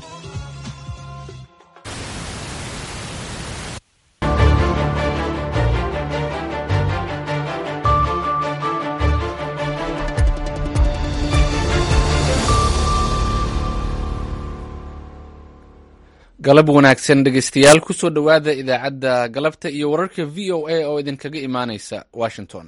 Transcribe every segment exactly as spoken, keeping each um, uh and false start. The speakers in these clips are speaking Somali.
galab wanaagsan dhegeystayaal kusoo dhowaada idaacadda galabta iyo wararka v o a oo idinkaga imaanaysa Washington.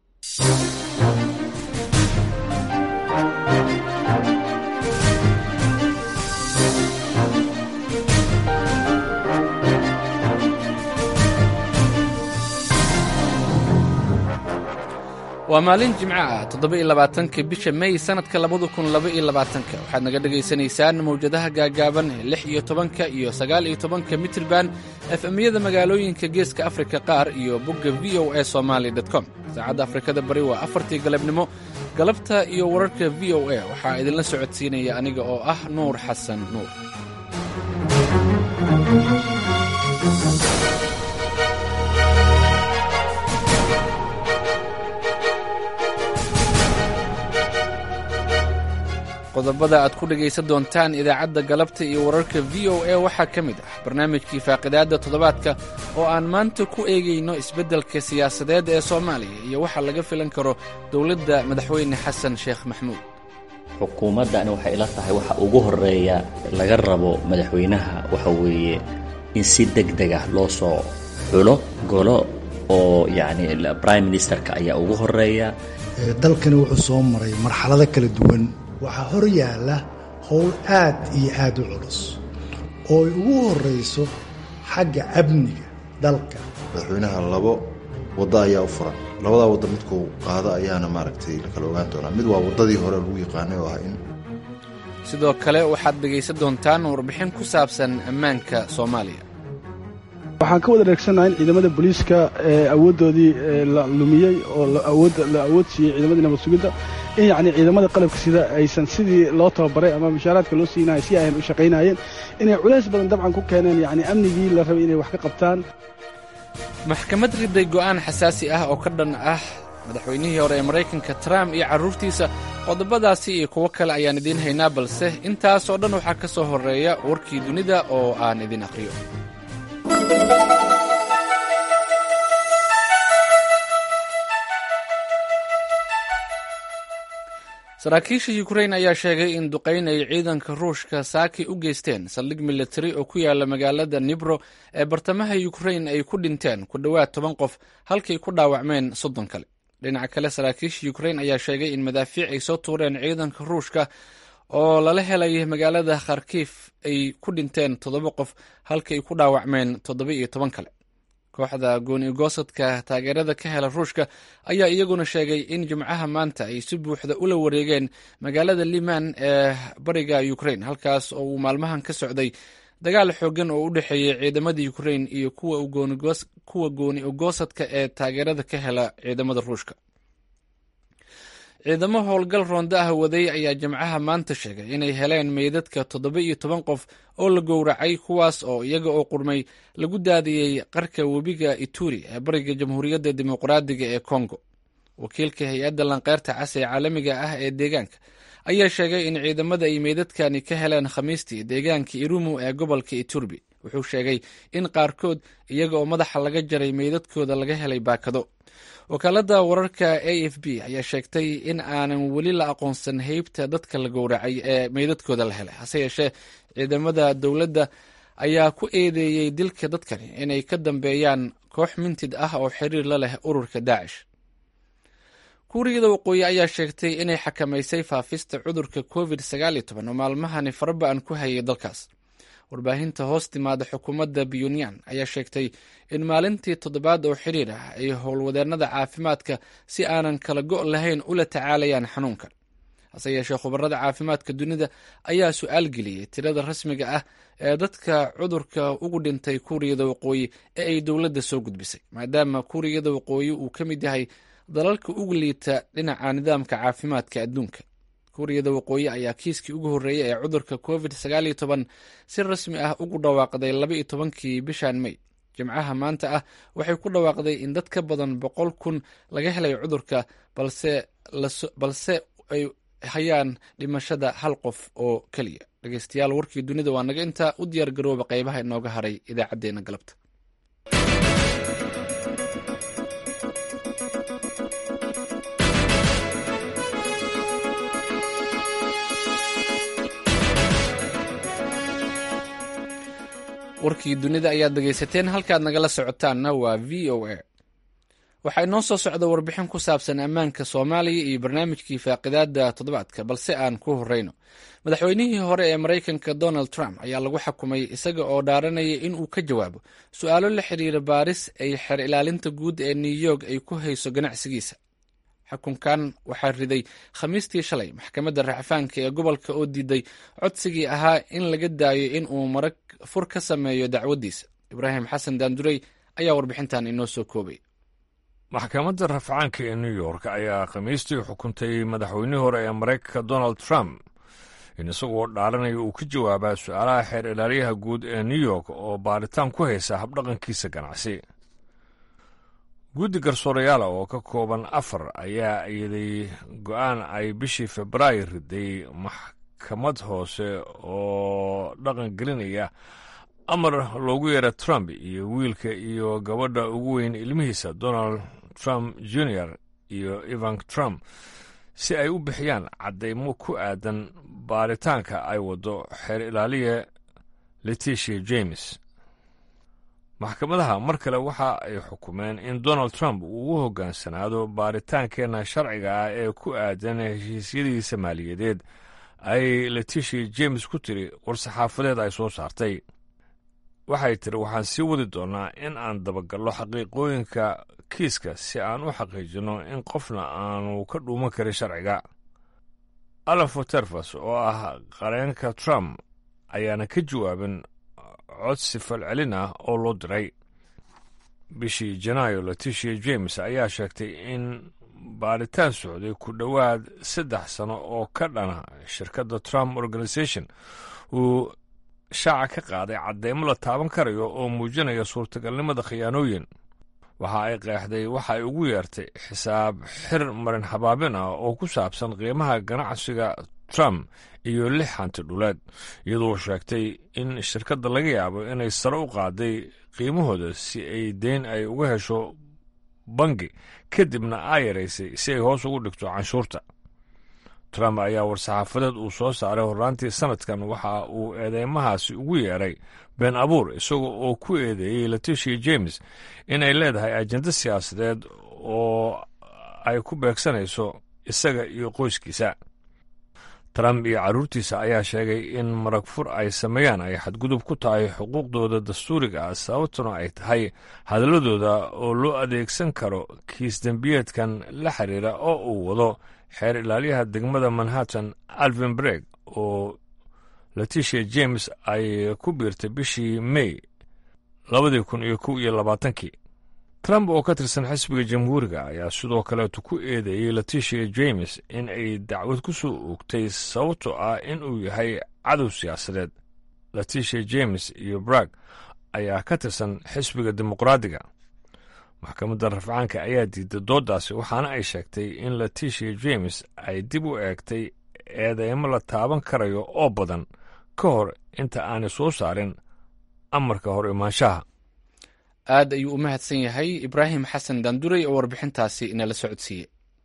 waa maalin jimco ah toddoba iyo labaatanka bisha May sanadka labada kun laba iyo labaatanka waxaad naga dhageysanaysaan mawjadaha gaagaaban ee lix iyo tobanka iyo sagaal iyo tobanka mitirban F M-yada magaalooyinka geeska Afrika qaar iyo bogga v o a somali dot com. saacadda Afrikada bari waa afartii galabnimo. galabta iyo wararka v o a waxaa idinla socodsiinaya aniga oo ah Nuur Xasan Nuur. qodobada aad ku dhagaysan doontaan idaacadda galabta iyo wararka v o a waxaa ka mid ah barnaamijkii faaqidaadda toddobaadka oo aan maanta ku eegayno isbeddelka siyaasadeed ee Soomaaliya iyo waxa laga filan karo dowladda madaxweyne xasan sheekh maxamuud. xukuumaddani waxay ila tahay waxa ugu horeeya laga rabo madaxweynaha waxa weeye in si degdeg ah loo soo xulo golo oo yacni prime ministerka ayaa ugu horeeya. dalkani wuxuu soo maray marxalado kala duwan. waxaa hor yaalla howl aad iyo aad u culus oo ay ugu horrayso xagga amniga dalka. madaxweynaha labo waddo ayaa u furan. labadaa waddo midkuu qaado ayaana maaragtay la kala ogaan doonaa. mid waa waddadii hore lagu yaqaanay oo ah in sidoo kale waxaad dhegaysan doontaan warbixin ku saabsan ammaanka Soomaaliya. waxaan ka wada reegsanahay in ciidamada booliiska ee awooddoodii la lumiyey oo la awood la awood siiyey ciidamadii nabad sugidda in yacni ciidamada qalabka sida aysan sidii loo tababaray ama mushaaraadka loo siinayo si aynan u shaqaynayeen inay culays badan dabcan ku keeneen yacni amnigii la rabay inay wax ka qabtaan. maxkamad riday go'aan xasaasi ah oo ka dhan ah madaxweynihii hore ee Mareykanka Trump iyo carruurtiisa. qodobadaasi iyo kuwo kale ayaan idiin haynaa balse intaas oo dhan waxaa ka soo horeeya warkii dunida oo aan idin aqriyo. saraakiisha Ukraine ayaa sheegay in duqeyn ay ciidanka Ruushka saaki u geysteen saldhig military oo ku yaala magaalada Dnipro ee bartamaha Ukraine ay ku dhinteen ku dhowaad toban qof halkay ku dhaawacmeen soddon kale. dhinaca kale saraakiisha Ukraine ayaa sheegay in madaafiic ay soo tuureen ciidanka Ruushka oo lala helay magaalada Kharkiv ay ku dhinteen toddoba qof halkay ku dhaawacmeen toddoba iyo toban kale. kooxda gooni-goosadka taageerada ka hela Ruushka ayaa iyaguna sheegay in jimcaha maanta ay si buuxda ula wareegeen magaalada Liman ee bariga Ukraine halkaas oo uu maalmahan ka socday dagaal xooggan oo u dhexeeyay ciidamada Ukraine iyo kuwa gooni-goos kuwa gooni-goosadka ee taageerada ka hela ciidamada Ruushka. ciidamo howlgal roonda ah waday ayaa jimcaha maanta sheegay inay heleen meydadka toddoba iyo toban qof oo la gowracay kuwaas oo iyaga oo qurmay lagu daadiyey qarka webiga Ituri ee bariga Jamhuuriyadda Dimuqraadiga ee Congo. wakiilka hay-adda lanqeyrta cas ee caalamiga ah ee deegaanka ayaa sheegay in ciidamada ay meydadkani ka heleen Khamiistii deegaanka Irumu ee gobolka Ituri. wuxuu sheegay in qaarkood iyaga oo madaxa laga jaray meydadkooda laga helay baakado. wakaaladda wararka A F B ayaa sheegtay in aanan weli la aqoonsan heybta dadka la gowracay ee meydadkooda la helay. hase yeeshee ciidamada dowladda ayaa ku eedeeyey dilka dadkani inay ka dambeeyaan koox mintid ah oo xiriir la leh ururka Daacish. kuuriyada waqooyi ayaa sheegtay inay xakamaysay faafista cudurka covid sagaal iyo toban oo maalmahani faraba'an ku hayay dalkaas. warbaahinta hoos timaada xukuumadda Pyongyang ayaa sheegtay in maalintii toddobaad oo xiriir ah ay howlwadeennada caafimaadka si aanan kala go' lahayn ula tacaalayaan xanuunka. hase yeeshee khubarada caafimaadka dunida ayaa su'aal geliyey tirada rasmiga ah ee dadka cudurka ugu dhintay kuuriyada waqooyi ee ay dowladda soo gudbisay maadaama kuuriyada waqooyi uu ka mid yahay dalalka ugu liita dhinaca nidaamka caafimaadka adduunka. kuuriyada waqooyi ayaa kiiskii ugu horreeyay ee cudurka covid sagaal iyo toban si rasmi ah ugu dhawaaqday laba iyo tobankii bishan May. jimcaha maanta ah waxay ku dhawaaqday in dad ka badan boqol kun laga helay cudurka balse balse ay hayaan dhimashada hal qof oo keliya. dhegeystayaal warkii dunida waa naga intaa. u diyaar garooba qaybaha inooga haray idaacaddeenna galabta. warkii dunida ayaad dhegaysateen. halkaad nagala socotaanna waa v o a. waxaa inoo soo socda warbixin ku saabsan ammaanka soomaaliya iyo barnaamijkii faaqidaada toddobaadka, balse aan ku horeyno. madaxweynihii hore ee maraykanka donald trump ayaa lagu xukumay isaga oo dhaaranaya in uu ka jawaabo su-aalo la xiriira baaris ay xeer ilaalinta guud ee new york ay ku hayso ganacsigiisa. xukunkan waxaa riday khamiistii shalay maxkamadda racfaanka ee gobolka oo diiday codsigii ahaa in laga daayo in uu marag fur ka sameeyo dacwaddiisa. ibraahim xasan daandurey ayaa warbixintan inoo soo koobay. maxkamadda rafcaanka ee new york ayaa khamiistii xukuntay madaxweynihii hore ee maraykanka donald trump in isagoo dhaaranaya uu ka jawaabaa su-aalaha xeer ilaaliyaha guud ee new york oo baaritaan ku haysa habdhaqankiisa ganacsi. guddi garsoorayaala oo ka kooban afar ayaa iyaday go'aan ay bishii februaayo riday maxkamad hoose oo dhaqan gelinaya amar loogu yeera trump iyo wiilka iyo gabadha ugu weyn ilmihiisa donald trump junior iyo ivank trump si ay u bixiyaan caddaymo ku aadan baaritaanka ay waddo xeer ilaaliya leticia james. maxkamadaha mar kale waxa ay xukumeen in donald trump uu u hoggaansanaado baaritaankeenna sharciga ah ee ku aadan heshiisyadiisa maaliyadeed ay leticia james ku tiri war-saxaafadeed ay soo saartay. waxay tiri waxaan sii wadi doonnaa in aan dabagallo xaqiiqooyinka kiiska si aan u xaqiijinno in qofna aanu ka dhuuman karin sharciga. alafo terfas oo ah qareenka trump ayaana ka jawaabin codsi falcelin ah oo loo diray. bishii janaayo leticia james ayaa sheegtay in baaritaan socday ku dhowaad saddex sano oo ka dhana shirkadda trump organization uu shaaca ka qaaday caddeymo la taaban karayo oo muujinaya suurtagalnimada khiyaanooyin. waxa ay qeexday waxa ay ugu yeertay xisaab xir marin habaabin ah oo ku saabsan qiimaha ganacsiga trump iyo lix hanti dhuleed, iyadoo sheegtay in shirkadda laga yaabo inay sare u qaaday qiimahooda si ay deyn ay uga hesho bangi kadibna ay yaraysay si ay hoos ugu dhigto canshuurta. trump ayaa war-saxaafadeed uu soo saaray horraantii sanadkan waxa uu eedeymahaasi ugu yeeray been abuur, isaga oo ku eedeeyey leticia james inay leedahay ajenda siyaasadeed oo ay ku beegsanayso isaga iyo qoyskiisa. trump iyo carruurtiisa ayaa sheegay in marag fur ay sameeyaan ay xadgudub ku tahay xuquuqdooda dastuuriga ah, sababtuna ay tahay hadalladooda oo loo adeegsan karo kiis dembiyeedkan la xiriira oo uu wado xeer ilaaliyaha degmada manhattan alvin breg oo leticia james ay ku biirtay bishii may labadii kun iyo kow iyo labaatankii. trump oo ka tirsan xisbiga jamhuuriga ayaa sidoo kaleetu ku eedeeyey leticia james in ay dacwad ku soo oogtay sababtoo ah in uu yahay cadow siyaasadeed. leticia james iyo brag ayaa ka tirsan xisbiga dimuqraadiga. maxkamadda rafcaanka ayaa diiday dooddaasi waxaana ay sheegtay in leticia james ay dib u eegtay eedeymo la taaban karayo oo badan ka hor inta aanay soo saarin amarka hor imaanshaha. aad ayuu u mahadsan yahay ibraahim xasan daandurey oo warbixintaasi inala socodsiiyey.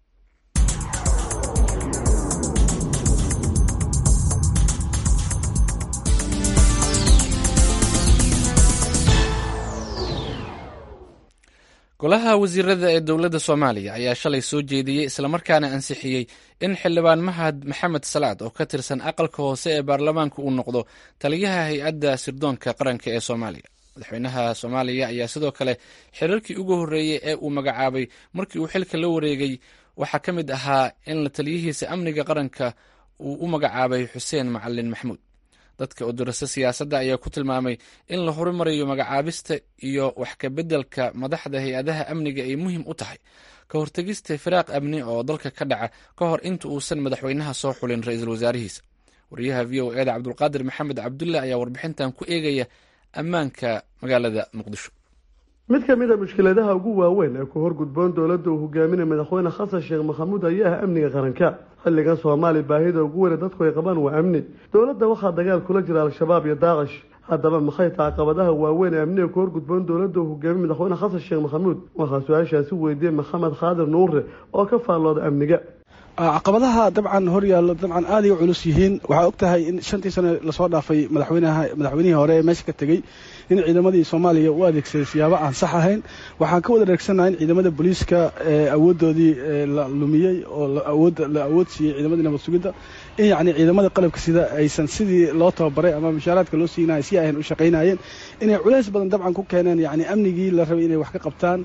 golaha wasiirada ee dowladda soomaaliya ayaa shalay soo jeediyey islamarkaana ansixiyey in xildhibaan mahad maxamed salaad oo ka tirsan aqalka hoose ee baarlamaanka uu noqdo taliyaha hay-adda sirdoonka qaranka ee soomaaliya. madaxweynaha soomaaliya ayaa sidoo kale xiriirkii ugu horreeyey ee uu magacaabay markii uu xilka la wareegay waxaa ka mid ahaa in la taliyihiisa amniga qaranka uu u magacaabay xuseen macalin maxamuud. dadka udurasa siyaasadda ayaa ku tilmaamay in la horumarayo magacaabista iyo wax ka beddelka madaxda hay-adaha amniga ay muhiim u tahay ka hortegista firaaq amni oo dalka ka dhaca ka hor inta uusan madaxweynaha soo xulin ra-iisul wasaarihiisa. wariyaha v o eda cabdulqaadir maxamed cabdulle ayaa warbixintan ku eegaya ammaanka magaalada muqdisho. mid ka mid ah mushkiladaha ugu waaweyn ee ku horgudboon dowladda uu hogaaminaya madaxweyne xasan sheekh maxamuud ayaa ah amniga qaranka xilligan Soomaaliya baahida ugu weyn dadku ay qabaan waa amni dowladda waxaa dagaal kula jira al-shabaab iyo daacish haddaba maxay tahay caqabadaha waaweyn ee amniga ku horgudboon dowladda uu hogaaminaya madaxweyne xasan sheekh maxamuud waxaa su-aashaasi weydiiyey maxamed khaadir nuure oo ka faallooda amniga caqabadaha dabcan hor yaallo dabcan aad ay u culus yihiin waxaa og tahay in shantii sano lasoo dhaafay madaxweynaha madaxweynihii hore ee meesha ka tegey in ciidamadii Soomaaliya u adeegsaday siyaabo aan sax ahayn waxaan ka wada reegsanahay in ciidamada booliiska awoodoodii la lumiyay oo la awood la awood siiyay ciidamada nabad sugidda in yacni ciidamada qalabka sida aysan sidii loo tababaray ama mushaaraadka loo siinayay si ay u shaqeynayeen inay culays badan dabcan ku keeneen yacni amnigii la rabay inay wax ka qabtaan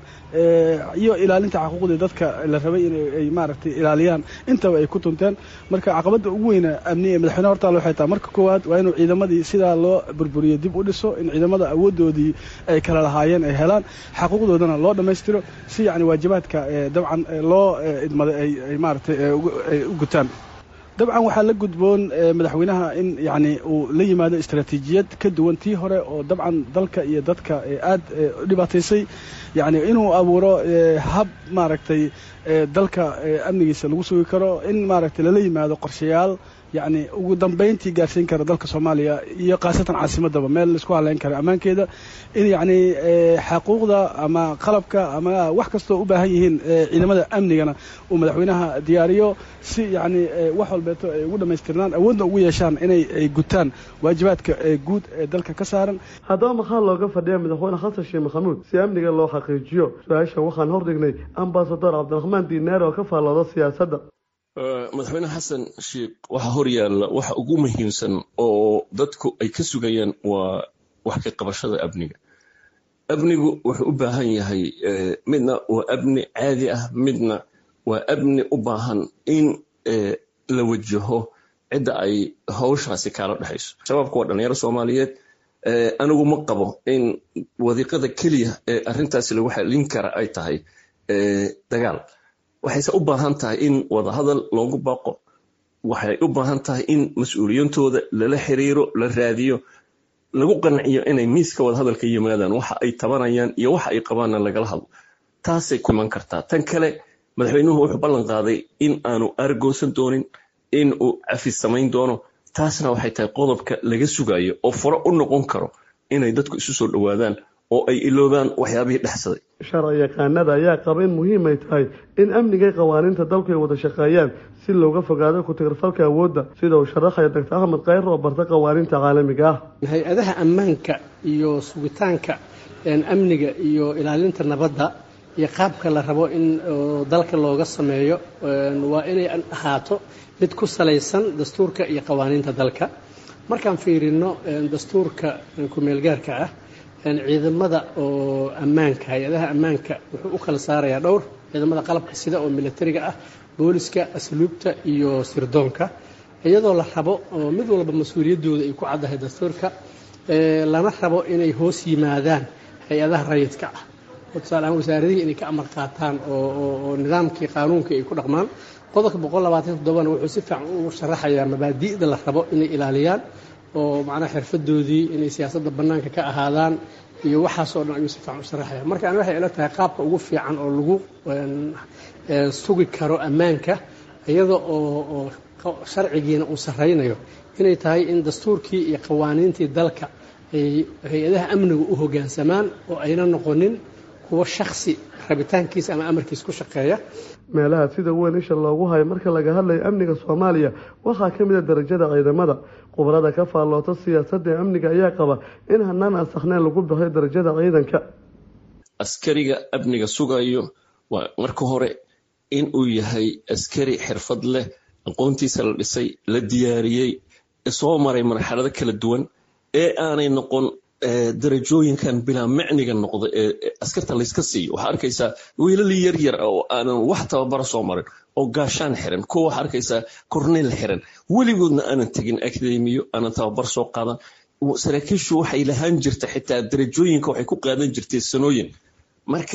iyo ilaalinta xuquuqda dadka la rabay inay maaragtay ilaaliyaan intaba ay ku tunteen marka caqabada ugu weyn amni ee madaxweynaha horta waxay tahay marka koowaad waa inuu ciidamadii sidaa loo burburiyo dib u dhiso in ciidamada awoodoodii ay kala lahaayeen ay helaan xuquuqdoodana loo dhameystiro si yacni waajibaadka dabcan loo idmaday ay maaragtay u gutaan dabcan waxaa la gudboon madaxweynaha in yacni uu la yimaado istaraatiijiyad ka duwan tii hore oo dabcan dalka iyo dadka aad u dhibaataysay yacni inuu abuuro hab maaragtay dalka amnigiisa lagu sugi karo in maaragtay lala yimaado qorshayaal yacni ugu dambeyntii gaarsiin kara dalka Soomaaliya iyo qaasatan caasimadaba meel la isku haleyn karo ammaankeeda in yacni xuquuqda ama qalabka ama wax kasta u baahan yihiin ciidamada amnigana uu madaxweynaha diyaariyo si yacni wax walbeeto ay ugu dhameystirnaan awoodna ugu yeeshaan inay ay gutaan waajibaadka guud ee dalka ka saaran haddaba maxaa looga fadhiyaa madaxweyne xasan sheekh maxamuud si amniga loo xaqiijiyo su-aasha waxaan hordhignay ambasador cabdiraxmaan diinaar oo ka faallooda siyaasadda madaxweyne xasan sheekh waxa hor yaalla waxa ugu muhiimsan oo dadku ay ka sugayaan waa wax ka qabashada amniga amnigu wuxuu u baahan yahay midna waa amni caadi ah midna waa amni u baahan in la wajaho cidda ay hawshaasi kala dhaxayso shabaabku waa dhalinyaro Soomaaliyeed anigu ma qabo in wadiiqada kaliya ee arrintaasi lagu xalin kara ay tahay dagaal waxayse u baahan tahay in wada hadal loogu baaqo waxay u baahan tahay in mas'uuliyintooda lala xiriiro la raadiyo lagu qanciyo inay miiska wada hadalka yimaadaan waxa ay tabanayaan iyo waxa ay qabaana lagala hadlo taasay ku iman kartaa tan kale madaxweynuhu wuxuu ballan qaaday in aanu argoosan doonin in uu cafis samayn doono taasna waxay tahay qodobka laga sugayo oo furo u noqon karo inay dadku isu soo dhawaadaan oo ay iloobaan waxyaabihii dhexsaday sharci yaqaanada ayaa qaba in muhiim ay tahay in amniga qawaaniinta dalku ay wada shaqeeyaan si looga fogaado ku tirfalka awoodda sida uu sharaxaya Dr. Ahmed Khayr oo barta qawaaniinta caalamiga ah hay-adaha ammaanka iyo sugitaanka amniga iyo ilaalinta nabadda iyo qaabka la rabo in dalka looga sameeyo waa inay ahaato mid ku salaysan dastuurka iyo qawaaniinta dalka markaan fiirino dastuurka ku meelgaarka ah ciidamada oo ammaanka hay-adaha ammaanka wuxuu u kala saarayaa dhowr ciidamada qalabka sida oo militariga ah booliska asluubta iyo sirdoonka iyadoo la rabo mid walba mas'uuliyadooda ay ku caddahay dastuurka lana rabo inay hoos yimaadaan hay-adaha rayidka ah tusaale ahaan wasaaradihii inay ka amar qaataan oo nidaamkii qaanuunkii ay ku dhaqmaan qodobka boqol labaatan iyo toddoba wuxuu si fiican u sharaxayaa mabaadi'da la rabo inay ilaaliyaan oo macnaha xirfadoodii inay siyaasadda bannaanka ka ahaadaan iyo waxaas oo dhan ayuu si fiican u sharaxaya marka ani waxay ila tahay qaabka ugu fiican oo lagu sugi karo ammaanka iyada oo sharcigiina uu sarraynayo inay tahay in dastuurkii iyo qawaaniintii dalka ay hay-adaha amnigu u hoggaansamaan oo ayna noqonin kuwa shakhsi rabitaankiisa ama amarkiisa ku shaqeeya meelaha sida weyn isha loogu hayo marka laga hadlayo amniga Soomaaliya waxaa ka mid ah darajada ciidamada qubarada ka faalloota siyaasadda amniga ayaa qaba in hanaan asaxnaan lagu bixiyo darajada ciidanka askariga amniga sugayo waa marka hore in uu yahay askari xirfad leh aqoontiisa la dhisay la diyaariyay soo maray marxalado kala duwan ee aanay noqon darajooyinkan bilaa macniga noqda ee askarta la iska siiyo waxa arkaysaa wiilal yar yar oo aanan wax tababar soo marin oo gaashaan xiran kuwa waxa arkaysaa korneel xiran weligoodna aanan tegin akademiyo aanan tababar soo qaadan saraakiishu waxay lahaan jirta xitaa darajooyinka waxay ku qaadan jirtay sanooyin marka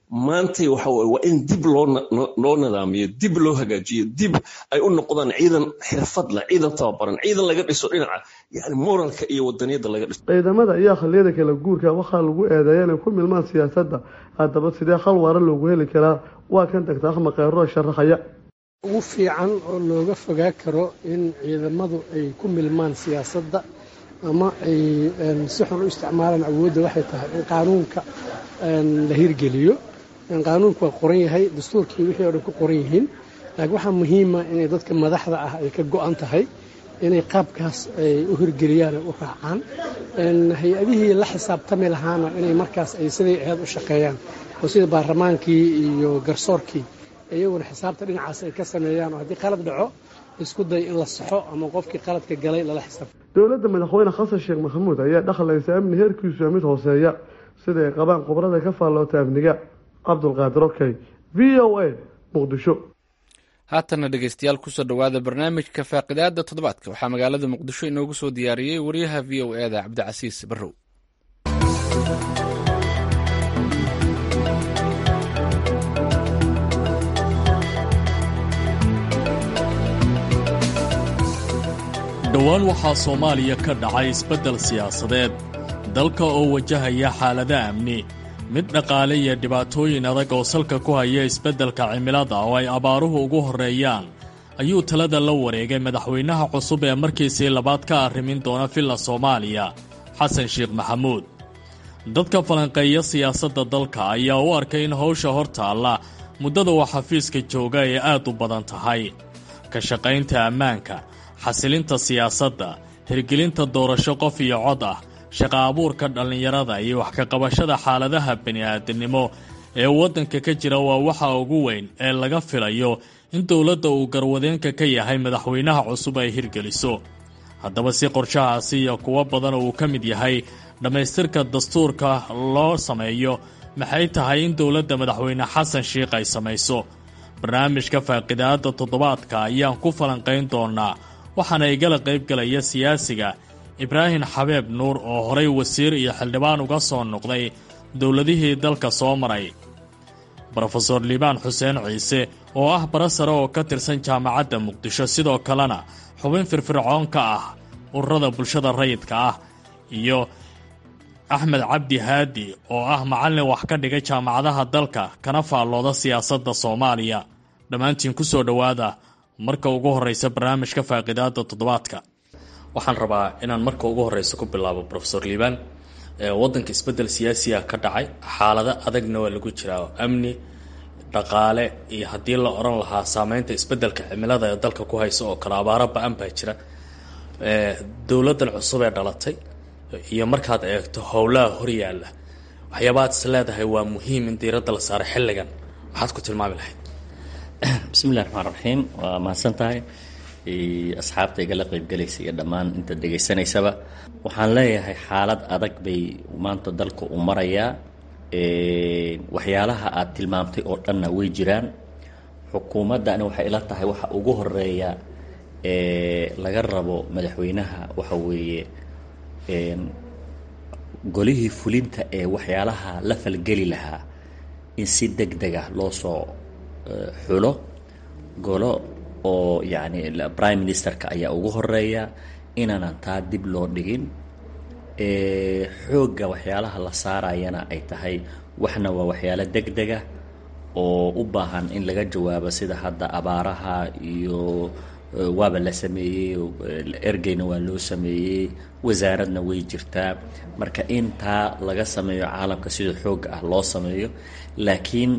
maantay waxa waye waa in dib loo loo nidaamiyo dib loo hagaajiyo dib ay u noqdaan ciidan xirfad leh ciidan tababaran ciidan laga dhiso dhinaca yani moralka iyo wadaniyada laga dhiso ciidamada iyo xilliyada kala guurka waxaa lagu eedeeyaa inay ku milmaan siyaasadda haddaba sidee xal waara loogu heli karaa waa kan Doctor Axmed Khayro sharaxaya ugu fiican oo looga fogaa karo in ciidamadu ay ku milmaan siyaasadda ama ay si xun u isticmaalaan awoodda waxay tahay in qaanuunka la hirgeliyo in qaanuunku waa qoran yahay dastuurkii wixii oo dhan ku qoran yihiin laakiin waxaa muhiima inay dadka madaxda ah ay ka go'an tahay inay qaabkaas ay u hirgeliyaan u raacaan hay-adihii la xisaabtami lahaana inay markaas ay siday ahayd u shaqeeyaan oo sida baarlamaankii iyo garsoorkii iyaguna xisaabta dhinacaas ay ka sameeyaan oo haddii qalad dhaco isku day in la saxo ama qofkii qaladka galay lala xisaabto dowladda madaxweyne xasan sheekh maxamuud ayaa dhaxlaysa amni heerkiisu mid hooseeya sida ay qabaan khubarada ka faalloota amniga cabdulqaadir okey v o a muqdisho haatana dhegeystayaal kusoo dhowaada barnaamijka faaqidaada toddobaadka waxaa magaalada muqdisho inoogu soo diyaariyey wariyaha v o e da cabdicasiis barrow dhowaan waxaa soomaaliya ka dhacay isbeddel siyaasadeed dalka oo wajahaya xaalado amni mid dhaqaale iyo dhibaatooyin adag oo salka ku haya isbeddelka cimilada oo ay abaaruhu ugu horreeyaan ayuu talada la wareegay madaxweynaha cusub ee markiisii labaad ka arrimin doona villa soomaaliya xasan sheekh maxamuud dadka falanqeeya siyaasadda dalka ayaa u arkay in hawsha hor taalla muddada uu xafiiska jooga ay aad u badan tahay ka shaqaynta ammaanka xasilinta siyaasadda hirgelinta doorasho qof iyo cod ah shaqa abuurka dhallinyarada iyo wax ka qabashada xaaladaha bini'aadamnimo ee waddanka ka jira waa waxa ugu weyn ee laga filayo in dowladda uu garwadeenka ka yahay madaxweynaha cusub ay hirgeliso haddaba si qorshahaasi iyo kuwo badan uu ka mid yahay dhammaystirka dastuurka loo sameeyo maxay tahay in dowladda madaxweyne xasan sheekh ay samayso barnaamijka faaqidaada toddobaadka ayaan ku falanqayn doonaa waxaana igala qayb galaya siyaasiga ibraahim xabeeb nuur oo horay wasiir iyo xildhibaan uga soo noqday dowladihii dalka soo maray brofesor liibaan xuseen ciise oo ah bara sare oo ka tirsan jaamacadda muqdisho sidoo kalena xubin firfircoon ka ah ururada bulshada rayidka ah iyo axmed cabdi haadi oo ah macallin wax ka dhigay jaamacadaha dalka kana faallooda siyaasadda soomaaliya dhammaantiin ku soo dhowaada marka ugu horraysa barnaamijka faaqidaada toddobaadka waxaan rabaa inaan marka ugu horreysa ku bilaabo brofesor liibaan waddanka isbeddel siyaasiya ka dhacay xaalado adagna waa lagu jiraa amni dhaqaale iyo haddii la odhan lahaa saameynta isbeddelka cimilada ee dalka ku haysa oo kale abaaro ba-an baa jira dowladdan cusub ee dhalatay iyo markaad eegto howlaha horyaalla waxyaabaad is leedahay waa muhiim in diiradda la saaro xilligan maxaad ku tilmaami lahayd bismillahi raxmaan raxiim waa mahadsan tahay asxaabta igala qaybgalaysa iyo dhammaan inta dhegaysanaysaba waxaan leeyahay xaalad adag bay maanta dalka u marayaa waxyaalaha aad tilmaamtay oo dhanna way jiraan xukuumaddani waxay ila tahay waxa ugu horeeya laga rabo madaxweynaha waxa weeye golihii fulinta ee waxyaalaha la falgeli lahaa in si deg deg ah loo soo xulo golo oo yacni prime ministerka ayaa ugu horeeya inaanan taa dib loo dhigin xoogga waxyaalaha la saarayana ay tahay waxna waa waxyaalo deg dega oo u baahan in laga jawaabo sida hadda abaaraha iyo waaba la sameeyey ergeyna waa loo sameeyey wasaaradna way jirtaa marka in taa laga sameeyo caalamka sida xoogga ah loo sameeyo laakiin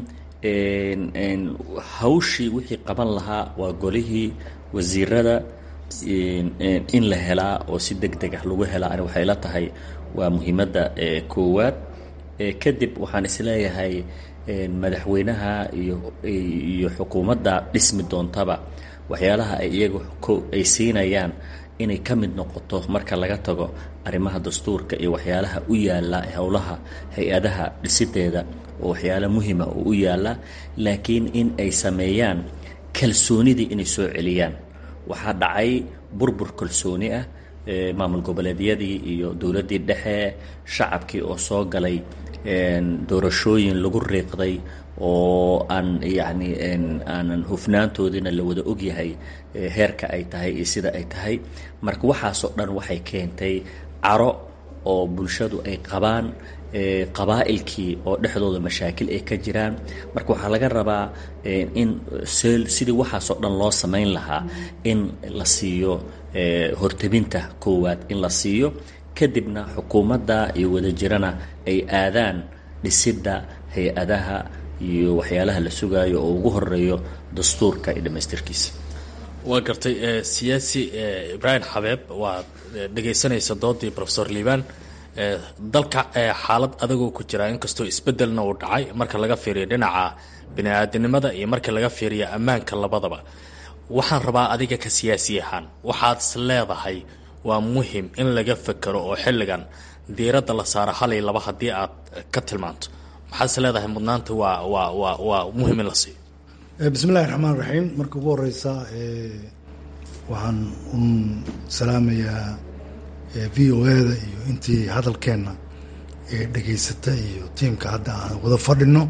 hawshii wixii qaban lahaa waa golihii wasiirada in la helaa oo si deg deg ah lagu helaa ani waxay la tahay waa muhiimadda koowaad kadib waxaan isleeyahay madaxweynaha iyo iyo xukuumadda dhismi doontaba waxyaalaha ay iyagu ay siinayaan inay ka mid noqoto marka laga tago arrimaha dastuurka iyo waxyaalaha u yaalla howlaha hay-adaha dhisideeda oo waxyaalo muhiima oo u yaalla laakiin in ay sameeyaan kalsoonidii inay soo celiyaan waxaa dhacay burbur kalsooni ah maamul goboleedyadii iyo dowladdii dhexe shacabkii oo soo galay doorashooyin lagu riiqday oo aan yacni aanan hufnaantoodina la wada ogyahay heerka ay tahay iyo sida ay tahay. marka waxaasoo dhan waxay keentay caro oo bulshadu ay qabaan, qabaa'ilkii oo dhexdooda mashaakil ay ka jiraan. marka waxaa laga rabaa in sidii waxaasoo dhan loo samayn lahaa in la siiyo hortebinta koowaad in la siiyo, kadibna xukuumadda iyo wadajirana ay aadaan dhisidda hay-adaha iyo waxyaalaha la sugaayo oo ugu horeeyo dastuurka iyo dhammaystirkiisa. waa gartay siyaasi Ibraahim Xabeeb, waad dhegaysanaysa doodii professor Liibaan. dalka xaalad adagoo ku jira inkastoo isbedelna uu dhacay marka laga fiiriyo dhinaca bini'aadanimada iyo marka laga fiiriyo ammaanka labadaba. waxaan rabaa adiga ka siyaasi ahaan waxaad is leedahay waa muhim in laga fekero oo xilligan diiradda la saaro hal iyo laba haddii aad ka tilmaanto, maxaad is leedahay mudnaanta waa waa waa waa muhim in la siiyo? bismillahi raxmaan raxiim. marka ugu horeysa waxaan un salaamayaa v o eda iyo intii hadalkeenna dhegaysata iyo tiimka hadda aan wada fadhino.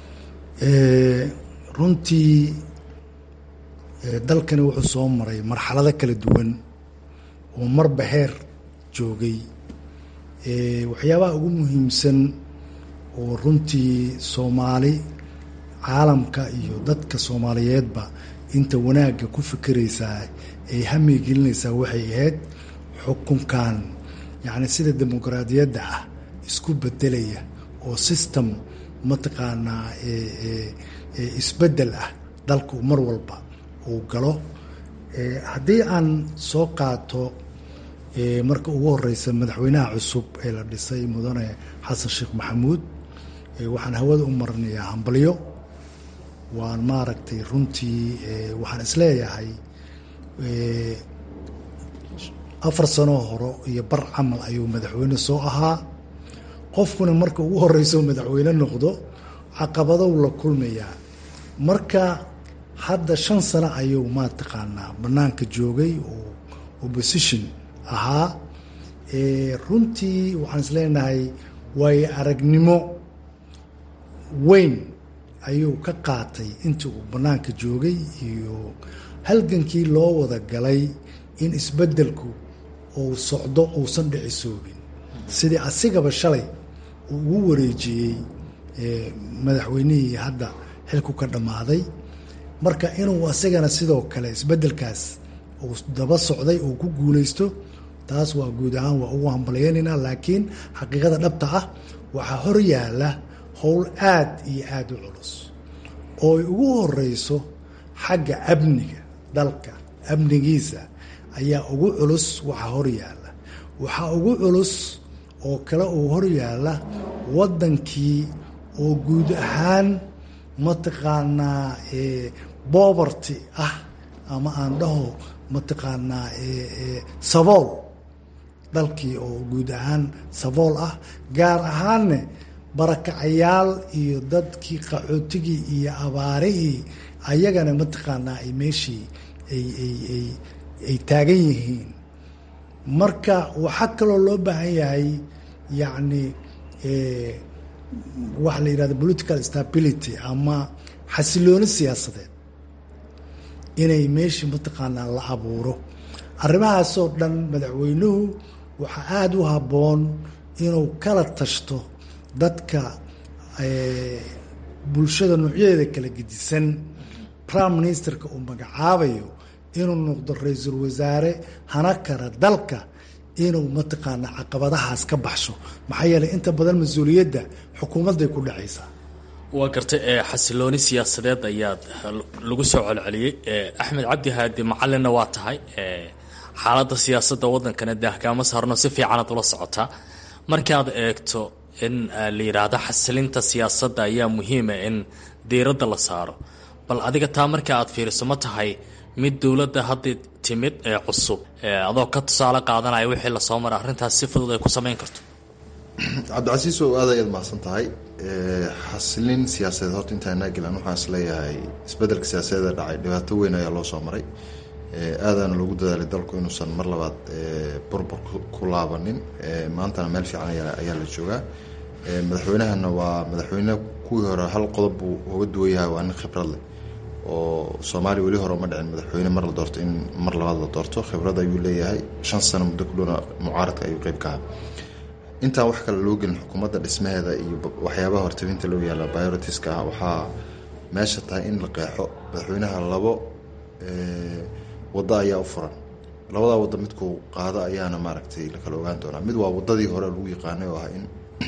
runtii dalkani wuxuu soo maray marxalado kala duwan oo marba heer joogay. waxyaabaha ugu muhiimsan oo runtii soomaali caalamka iyo dadka soomaaliyeedba inta wanaagga ku fikiraysaa ay hamigelinaysaa waxay ahayd xukunkan yacni sida dimuqraadiyadda ah isku bedelaya oo system mataqaanaa isbedel ah dalku mar walba uu galo. haddii aan soo qaato marka ugu horeysa madaxweynaha cusub ee la dhisay mudane xasan sheekh maxamuud, waxaan hawada u marinayaa hambalyo. waan maaragtay runtii waxaan isleeyahay afar sanoo hore iyo bar camal ayuu madaxweyne soo ahaa. qofkuna marka ugu horeyso madaxweyne noqdo caqabadow la kulmayaa. marka hadda shan sano ayuu mataqaanaa banaanka joogay oo opposition ahaa. runtii waxaan isleenahay waayo aragnimo weyn ayuu ka qaatay intii uu banaanka joogay iyo halgankii loo wada galay in isbedelku uu socdo uusan dhicisoobin, sidii asigaba shalay uu ugu wareejiyey madaxweynihii hadda xilku ka dhammaaday. marka inuu asigana sidoo kale isbedelkaas uu daba socday uu ku guulaysto, taas waa guud ahaan waa ugu hambalyeynayna. laakiin xaqiiqada dhabta ah waxaa hor yaalla howl aad iyo aada u culus oo ay ugu horeyso xagga amniga. dalka amnigiisa ayaa ugu culus waxaa hor yaalla. waxaa ugu culus oo kale uu hor yaalla waddankii oo guud ahaan mataqaanaa poverty ah ama aan dhaho mataqaanaa sabool. dalkii oo guud ahaan sabool ah, gaar ahaanne barakacayaal iyo dadkii qaxootigii iyo abaarihii ayagana mataqaanaa ay meeshii ay ay ay ay taagan yihiin. marka waxaa kaloo loo baahan yahay yacni waxa la yidhahda political stability ama xasilooni siyaasadeed inay meeshii mataqaanaa la abuuro. arrimahaasoo dhan madaxweynuhu waxaa aada u habboon inuu kala tashto dadka bulshada noocyadeeda kala gedisan. prime ministerka uu magacaabayo inuu noqdo ra-iisul wasaare hana kara dalka inuu mataqaana caqabadahaas ka baxsho, maxaa yeelay inta badan mas-uuliyadda xukuumadday ku dhacaysaa. waa gartay xasilooni siyaasadeed ayaad lagu soo celceliyey. axmed cabdi haadi macalinna waa tahay, xaaladda siyaasadda waddankana daahkaama saarno si fiicanaad ula socotaa. markaad eegto in la yidhaahdo xasilinta siyaasadda ayaa muhiima in diiradda la saaro, bal adiga taa marka aad fiiriso ma tahay mid dowladda hadda timid ee cusub adoo ka tusaale qaadanaya wixii lasoo maray arrintaas si fudud ay ku samayn karto? cabdicasiis oo aad ayaad mahadsan tahay. xasilin siyaasadeed horta intaanaa gelan waxaan is leeyahay isbedelka siyaasadeeda dhacay dhibaato weyn ayaa loo soo maray. aadaana loogu dadaalay dalku inuusan mar labaad burbur ku laabanin. maantana meel fiican ayaa la joogaa. madaxweynahana waa madaxweyne kuwii hore hal qodob buu uga duwan yahay, waa nin khibrad leh oo soomaaliya weli hore uma dhicin madaxweyne mar la doorto in mar labaad la doorto. khibrad ayuu leeyahay, shan sano muddo ku dhowna mucaaradka ayuu qeyb ka ahaa. intaan wax kale loo gelin xukuumadda dhismaheeda iyo waxyaabaha hortabinta loo yaala biorotiska ah, waxaa meesha tahay in la qeexo madaxweynaha labo waddo ayaa u furan. labadaa waddo midkuu qaado ayaana maaragtay la kala ogaan doonaa. mid waa waddadii hore lagu yaqaanay oo ah in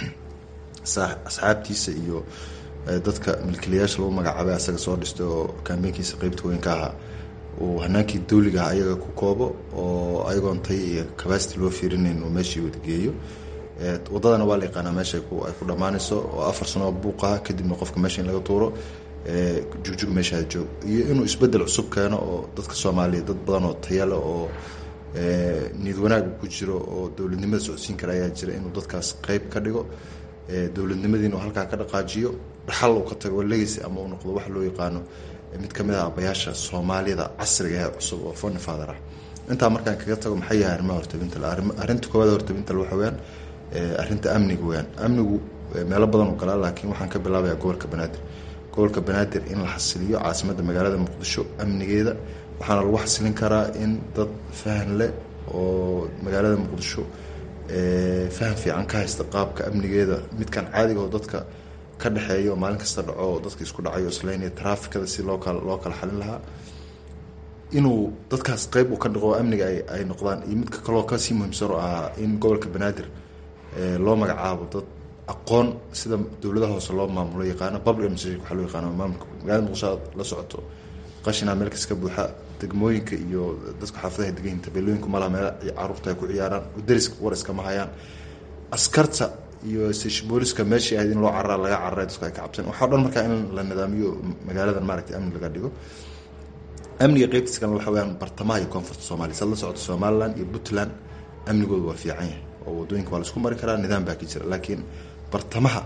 asxaabtiisa iyo dadka milkiilayaasha lagu magacaabay asaga soo dhistay oo kaambeynkiisa qeybta weyn ka ahaa uu hanaankii dawliga ah ayaga ku koobo oo ayagoon tay iyo capacity loo fiirinayn uu meeshii wadageeyo. waddadana waa la yaqaanaa meesha ay ku dhammaanayso oo afar sano buuqaha kadibna qofka meesha in laga tuuro jugjug meeshaa joog, iyo inuu isbedel cusub keeno oo dadka soomaaliya dad badan oo tayale oo niyad wanaag ku jiro oo dowladnimada socodsiin kara ayaa jira, inuu dadkaas qeyb ka dhigo dowladnimadii inuu halkaa ka dhaqaajiyo, dhaxal uu ka tago legacy ama uu noqdo wax loo yaqaano mid ka mid ah abayaasha soomaaliyada casriga ee cusub oo founding father ah. intaa markaan kaga tago maxay yahay arrimaha hortabinta le arrinta koowaad hortabinta le waxa weyaan arrinta amniga weyaan. amnigu meelo badan u galaa, laakiin waxaan ka bilaabayaa gobolka banaadir. gobolka banaadir in la xasiliyo caasimadda magaalada muqdisho amnigeeda, waxaana lagu xasilin karaa in dad fahan leh oo magaalada muqdisho faham fiican ka haysta qaabka amnigeeda, midkan caadiga oo dadka ka dhexeeya oo maalin kasta dhaco oo dadka isku dhacayo islaynaya traafikada si loo kala loo kala xalin lahaa, inuu dadkaas qeyb uu ka dhiqo amniga ay ay noqdaan. iyo midka kaloo kasii muhiimsan oo ahaa in gobolka banaadir loo magacaabo dad aqoon sida dowladaha hoose loo maamulo yaqaano, public administration waxaa loo yaqaano maamulka magaalada muqdisho la socoto qashinaa meel kas ka buuxa, degmooyinka iyo dadka xaafadaha degan tabeelooyinku malaha meel caruurta ay ku ciyaaraan, dariska war iskama hayaan, askarta iyo station booliska meeshii ahayd in loo cararaa laga cararay dadku ay ka cabsan. waxaa dhan markaa in la nidaamiyo magaaladan maaragtay amni laga dhigo. amniga qeybtiisa kalena waxa weyaan bartamaha iyo koonfurta soomaaliya sad la socoto somaliland iyo puntland amnigooda waa fiican yahay oo waddooyinka waa la isku mari karaa, nidaam baa ka jira. laakiin bartamaha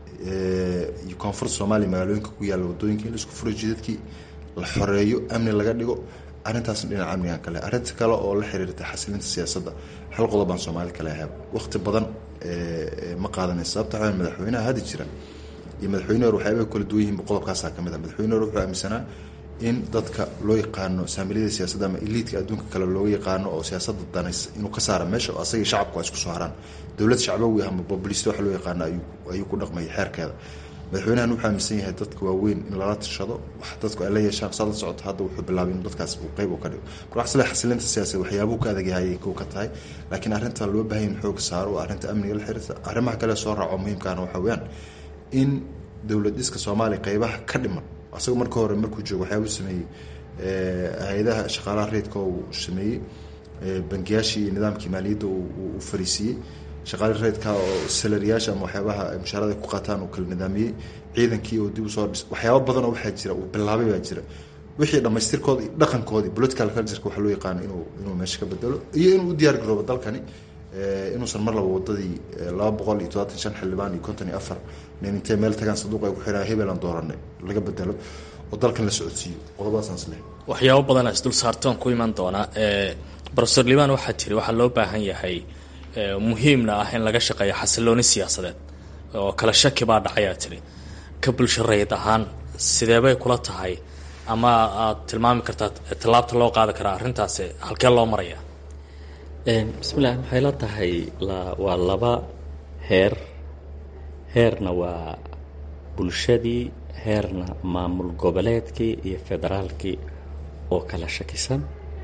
iyo koonfurta soomaaliya magaalooyinka ku yaalla waddooyinka in la isku furo jidadkii la xoreeyo, amni laga dhigo, arrintaasna dhinaca amnigan kale. arrinta kale oo la xiriirta xasilinta siyaasadda, hal qodob baan soomaali kale ahaa waqti badan ma qaadanaysa. sababta waxaa madaxweynaha hadda jira iyo madaxweyne hore waxyaabay kala duwan yihiin qodobkaasaa ka mid ah. madaxweyne hore wuxuu aaminsanaa in dadka loo yaqaano saamiliyada siyaasadda ama eliidka adduunka kale looga yaqaano oo siyaasadda danaysa inuu ka saara meesha oo asagii shacabku waa isku soo haraan. dowlad shacbawi ama populist waxa loo yaqaano ayuu ayuu ku dhaqmay xeerkeeda. madaxweynahan wuxuu aaminsan yahay dadka waaweyn in lala tashado, wax dadku ay la yeeshaan. saad la socoto hadda wuxuu bilaabay inuu dadkaas uu qeyb u ka dhigo. marka wax sila xasilinta siyaasadda waxyaabuu ka adag yahay kow ka tahay, laakiin arrinta loo baahan yahay xoog saaro waa arrinta amniga la xiriirta. arrimaha kale soo raaco muhiimkaana waxa weeyaan in dowlad dhiska Soomaaliya qeybaha ka dhiman asaga markii hore markuu joogo waxyaabuu sameeyey hay'adaha shaqaalaha reedka uu sameeyey, bangiyaashii iyo nidaamkii maaliyadda uu fariisiyey, shaqaale reedka oo salariyaasha ama waxyaabaha mushaarada ku qaataan uu kala nidaamiyey, ciidankii oo dib u soo dhis waxyaabo badan oo waxaa jira uu bilaabay baa jira. wixii dhamaystirkooda iyo dhaqankoodii political culture waxa loo yaqaan inuu inuu meesha ka bedelo, iyo inuu u diyaar garoobo dalkani inuusan mar laba wadadii laba boqol iyo todobaatan iyo shan xildhibaan iyo konton iyo afar nin intay meel tagaan sanduuq ay ku xiraan hebelan dooranay laga bedelo oo dalkan la socodsiiyo. qodobadaas leh waxyaabo badan is dul saartoon ku iman doona. professor Liban waxaa tiri waxaa loo baahan yahay muhiimna ah in laga shaqeeyo xasilooni siyaasadeed oo kala shaki baa dhacayaa tiri ka bulsho rayid ahaan sidee bay kula tahay ama aad tilmaami kartaa tallaabta loo qaadi karaa arrintaas halkee loo maraya? bismillaah waxay la tahay waa laba heer. heerna waa bulshadii, heerna maamul goboleedkii iyo federaalkii oo kala shakisan.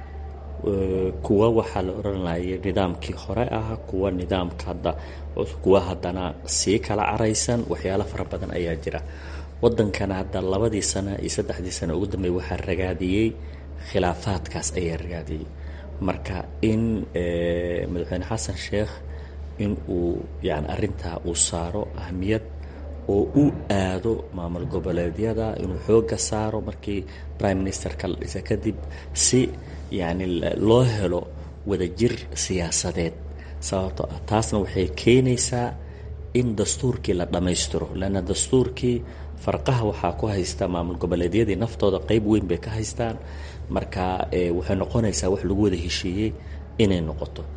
kuwa waxaa la odhanayay nidaamkii hore ah, kuwa nidaamka hadda kuwa haddana sii kala caraysan. waxyaalo fara badan ayaa jira. waddankana hadda labadii sano iyo saddexdii sano ugu dambeeyay waxaa ragaadiyey khilaafaadkaas ayaa ragaadiyey. marka in madaxweyne xasan sheekh in uu yani arrintaa uu saaro ahmiyad oo u aado maamul goboleedyada, inuu xooga saaro markii prime ministerka la dhisa kadib si yani loo helo wadajir siyaasadeed. sababto ah taasna waxay keenaysaa in dastuurkii la dhammaystiro, lana dastuurkii farqaha waxaa ku haysta maamul goboleedyadii naftooda qayb weyn bay ka haystaan. marka waxay noqonaysaa wax lagu wada heshiiyey inay noqoto.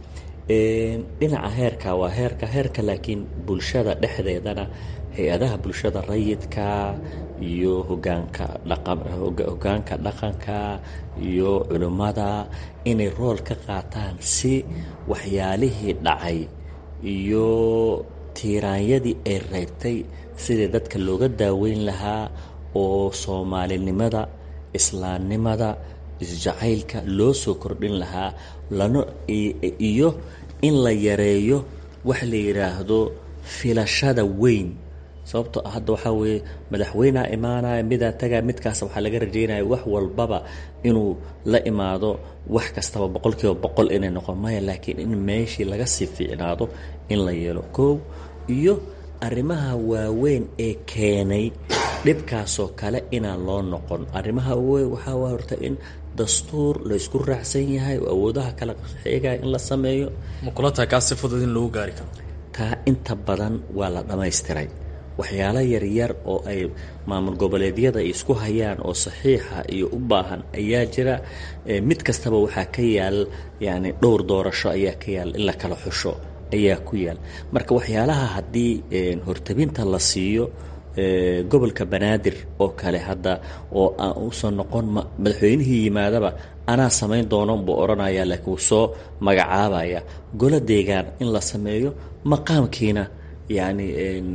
dhinaca heerka waa heerka heerka laakiin bulshada dhexdeedana hay-adaha bulshada rayidka iyo hogaanka dhaqan hogaanka dhaqanka iyo culimmada inay rool ka qaataan si waxyaalihii dhacay iyo tiiraanyadii ay reebtay sidii dadka looga daaweyn lahaa oo soomaalinimada islaamnimada isjacaylka loo soo kordhin lahaa lana iyo in la yareeyo wax la yidhaahdo filashada weyn sababto hadda waxaa weeye madaxweynea imaanaya midaa tagaa midkaas waxaa laga rajaynaya wax walbaba inuu la imaado wax kastaba boqol kiiba boqol inay noqon maya laakiin in meeshii laga sii fiicnaado in la yeelo koow iyo arrimaha waaweyn ee keenay dhibkaasoo kale inaan loo noqon arrimaha waaweyn waxaa waa horta in dastuur la isku raacsan yahay oo awoodaha kala xeegaya in la sameeyo makulata kaas si fudud in lagu gaari karo taa inta badan waa la dhammaystiray waxyaalo yaryar oo ay maamul goboleedyada isku hayaan oo saxiixa iyo u baahan ayaa jira mid kastaba waxaa ka yaal yani dhowr doorasho ayaa ka yaal in la kala xusho ayaa ku yaal marka waxyaalaha haddii hortabinta la siiyo gobolka banaadir oo kale hadda oo aan uusan noqon madaxweynihii yimaadaba anaa samayn doono buu odhanaya laakiin wuu soo magacaabaya golo deegaan in la sameeyo maqaamkiina yani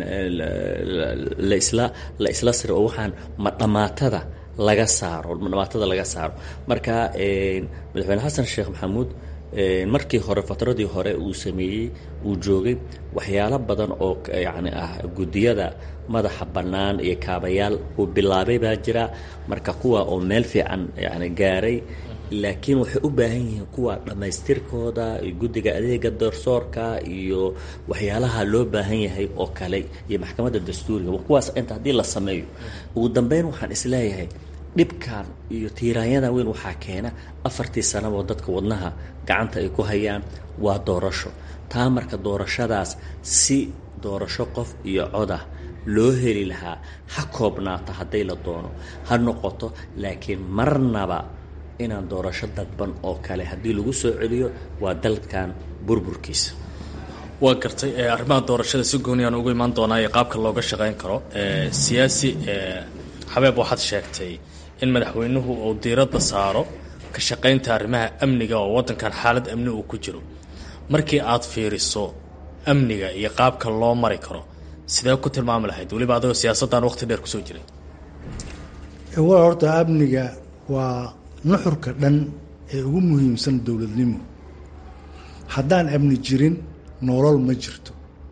lasla la isla siro oo waxaan ma dhamaatada laga saaro ma dhamaatada laga saaro marka madaxweyne xasan sheekh maxamuud markii hore fatradii hore uu sameeyey uu joogay waxyaalo badan oo yani ah guddiyada madaxa bannaan iyo kaabayaal uu bilaabay baa jira marka kuwa oo meel fiican yani gaaray laakiin waxay u baahan yihiin kuwa dhammaystirkooda iyo guddiga adeega garsoorka iyo waxyaalaha loo baahan yahay oo kale iyo maxkamadda dastuuriga kuwaas inta haddii la sameeyo ugu dambeyn waxaan isleeyahay dhibkan iyo tiiraanyada weyn waxaa keena afartii sanaboo dadka wadnaha gacanta ay ku hayaan waa doorasho taa marka doorashadaas si doorasho qof iyo codah loo heli lahaa ha koobnaata hadday la doono ha noqoto laakiin marnaba inaan doorasho dadban oo kale haddii lagu soo celiyo waa dalkan burburkiisa waa gartay arrimaha doorashada si gooniyaan ugu imaan doonaa ee qaabka looga shaqayn karo siyaasi xabeeb waxaad sheegtay in madaxweynuhu uu diiradda saaro ka shaqaynta arrimaha amniga oo waddankan xaalad amni uu ku jiro markii aad fiiriso amniga iyo qaabka loo mari karo sidee ku tilmaami lahayd weliba adagoo siyaasaddan waqti dheer kusoo jiray waa horta amniga waa nuxurka dhan ee ugu muhiimsan dowladnimo haddaan amni jirin nolol ma jirto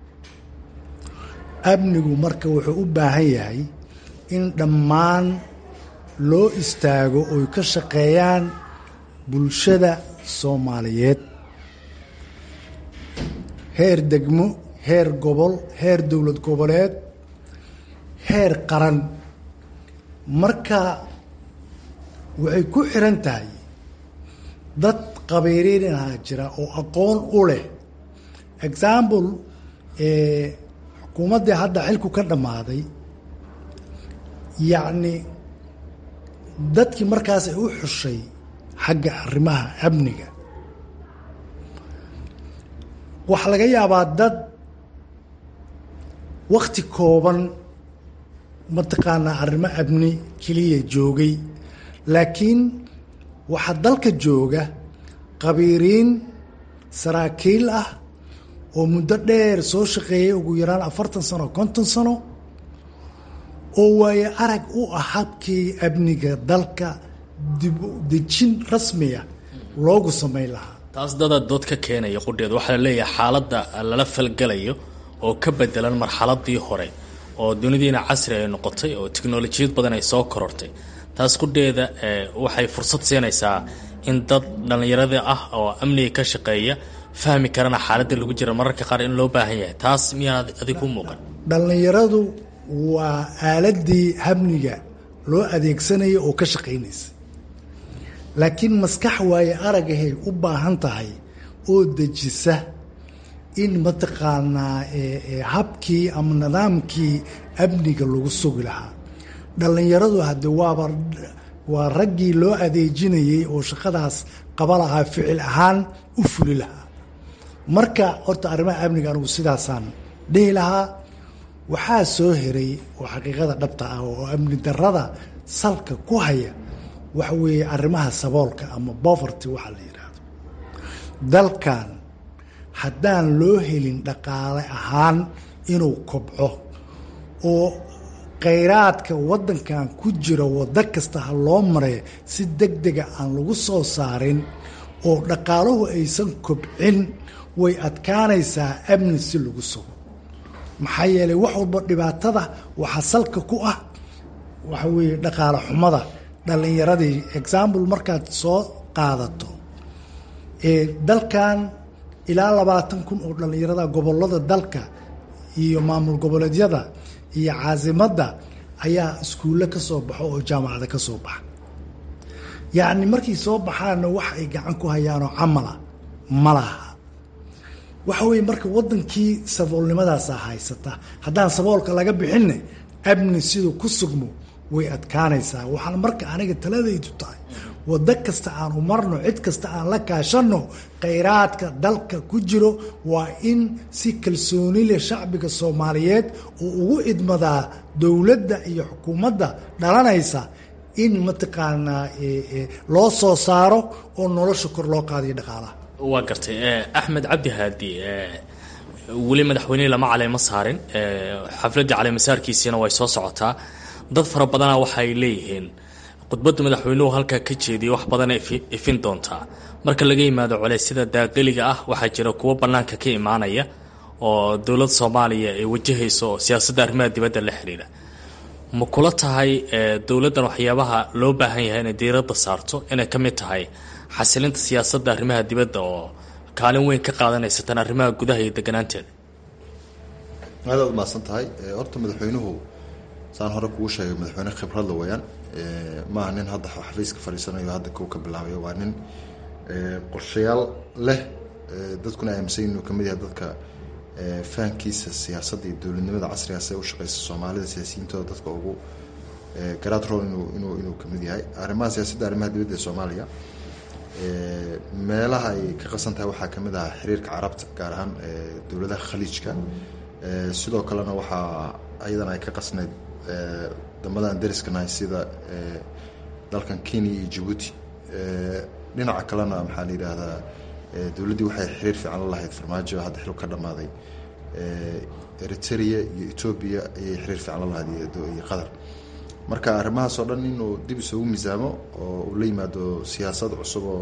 amnigu marka wuxuu u baahan yahay in dhammaan loo istaago oy ka shaqeeyaan bulshada soomaaliyeed heer degmo heer gobol heer dowlad goboleed heer qaran marka waxay ku xiran tahay dad qabiiriinaha jira oo aqoon u leh example xukuumaddii hadda xilku ka dhammaaday yacni dadkii markaas ay u xushay xagga arrimaha amniga waxaa laga yaabaa dad wakti kooban mataqaanaa arrimo amni keliya joogay laakiin waxaa dalka jooga qabiiriin saraakiil ah oo muddo dheer soo shaqeeyay ugu yaraan afartan sano konton sano oo waayo arag u ah habkii amniga dalka dib dejin rasmiya loogu samayn lahaa taas dada dood ka keenaya qudheeda waxaa la leeyahay xaaladda lala falgalayo oo ka bedelan marxaladii hore oo dunidiina casri ay noqotay oo tiknolojiyad badan ay soo korortay taas qudheeda waxay fursad siinaysaa in dad dhallinyarada ah oo amniga ka shaqeeya fahmi karana xaaladda lagu jira mararka qaar in loo baahan yahay taas miyaan adig ku muuqan dhallinyaradu waa aaladii amniga loo adeegsanaya oo ka shaqaynaysa laakiin maskax waaye aragahay u baahan tahay oo dejisa in mataqaanaa habkii ama nidaamkii amniga lagu sugi lahaa dhallinyaradu hadde waaba waa raggii loo adeejinayay oo shaqadaas qaba lahaa ficil ahaan u fuli lahaa marka horta arrimaha amniga anugu sidaasaan dhihi lahaa. waxaa soo heray oo xaqiiqada dhabta ah oo amni darada salka ku haya waxa weeye arrimaha saboolka ama poverty waxa la yidhaahdo. dalkan haddaan loo helin dhaqaale ahaan inuu kobco oo khayraadka waddankan ku jira waddo kasta ha loo maray si deg dega aan lagu soo saarin oo dhaqaaluhu aysan kobcin way adkaanaysaa amni si lagu sugo. maxaa yeelay wax walba dhibaatada waxaa salka ku ah waxa weeye dhaqaale xumada. dhallinyaradii example markaad soo qaadato ee dalkan ilaa labaatan kun oo dhallinyarada gobollada dalka iyo maamul goboleedyada iyo caasimadda ayaa iskuulle ka soo baxo oo jaamacada ka soo baxa. yacni markay soo baxaanna wax ay gacan ku hayaanoo camala ma laha. waxa weeye marka waddankii saboolnimadaasaa haysata. haddaan saboolka laga bixinne amni siduu ku sugmo way adkaanaysaa. waxaan marka aniga taladaydu tahay waddo kasta aan u marno, cid kasta aan la kaashanno, khayraadka dalka ku jiro waa in si kalsooni leh shacbiga soomaaliyeed uu ugu idmadaa dowladda iyo xukuumadda dhalanaysa in mataqaanaa loo soo saaro oo nolosha kor loo qaadiyo dhaqaalaha. waa gartay axmed cabdi haadi weli madaxweynihii lama caleemo saarin, xafladdii caleemasaarkiisiina way soo socotaa. dad fara badana waxay leeyihiin khudbadda madaxweynuhu halkaa ka jeediyay wax badana ifin doontaa. marka laga yimaado culeysyada daaqiliga ah waxaa jira kuwo bannaanka ka imaanaya oo dowladda soomaaliya ay wajahayso siyaasadda arrimaha dibadda la xidhiidha. ma kula tahay dowladdan waxyaabaha loo baahan yahay inay diiradda saarto inay ka mid tahay xasilinta siyaasadda arrimaha dibadda oo kaalin weyn ka qaadanaysa tan arrimaha gudaha iyo deganaanteeda? aad aad mahadsan tahay. horta madaxweynuhu saan hore kugu sheegay madaxweyne khibradla weyaan, maaha nin hadda xafiiska fadhiisanayo hadda kow ka bilaabayo. waa nin qorshayaal leh, dadkuna aaminsan inuu kamid yahay dadka fahankiisa siyaasadda iyo dowladnimada casriga see u shaqeysa soomaalida siyaasiyiintooda dadka ugu garaad rool inuu inuu inuu kamid yahay. arrimaha siyaasadda arrimaha dibadda ee soomaaliya meelaha ay ka qasan tahay waxaa kamid ah xiriirka carabta, gaar ahaan dowladaha khaliijka. sidoo kalena waxaa ayadana ay ka qasnayd damadan dariskanahay sida dalkan Kenya iyo Djibouti. dhinaca kalena maxaa la yidhaahdaa dowladdii waxay xiriir fiican la lahayd farmaajo hadda xil ka dhamaaday. Eritrea iyo Ethiopia ayay xiriir fiican la lahayd iyo Qatar. marka arrimahaas oo dhan inuu dib isugu miisaamo oo uu la yimaado siyaasad cusub oo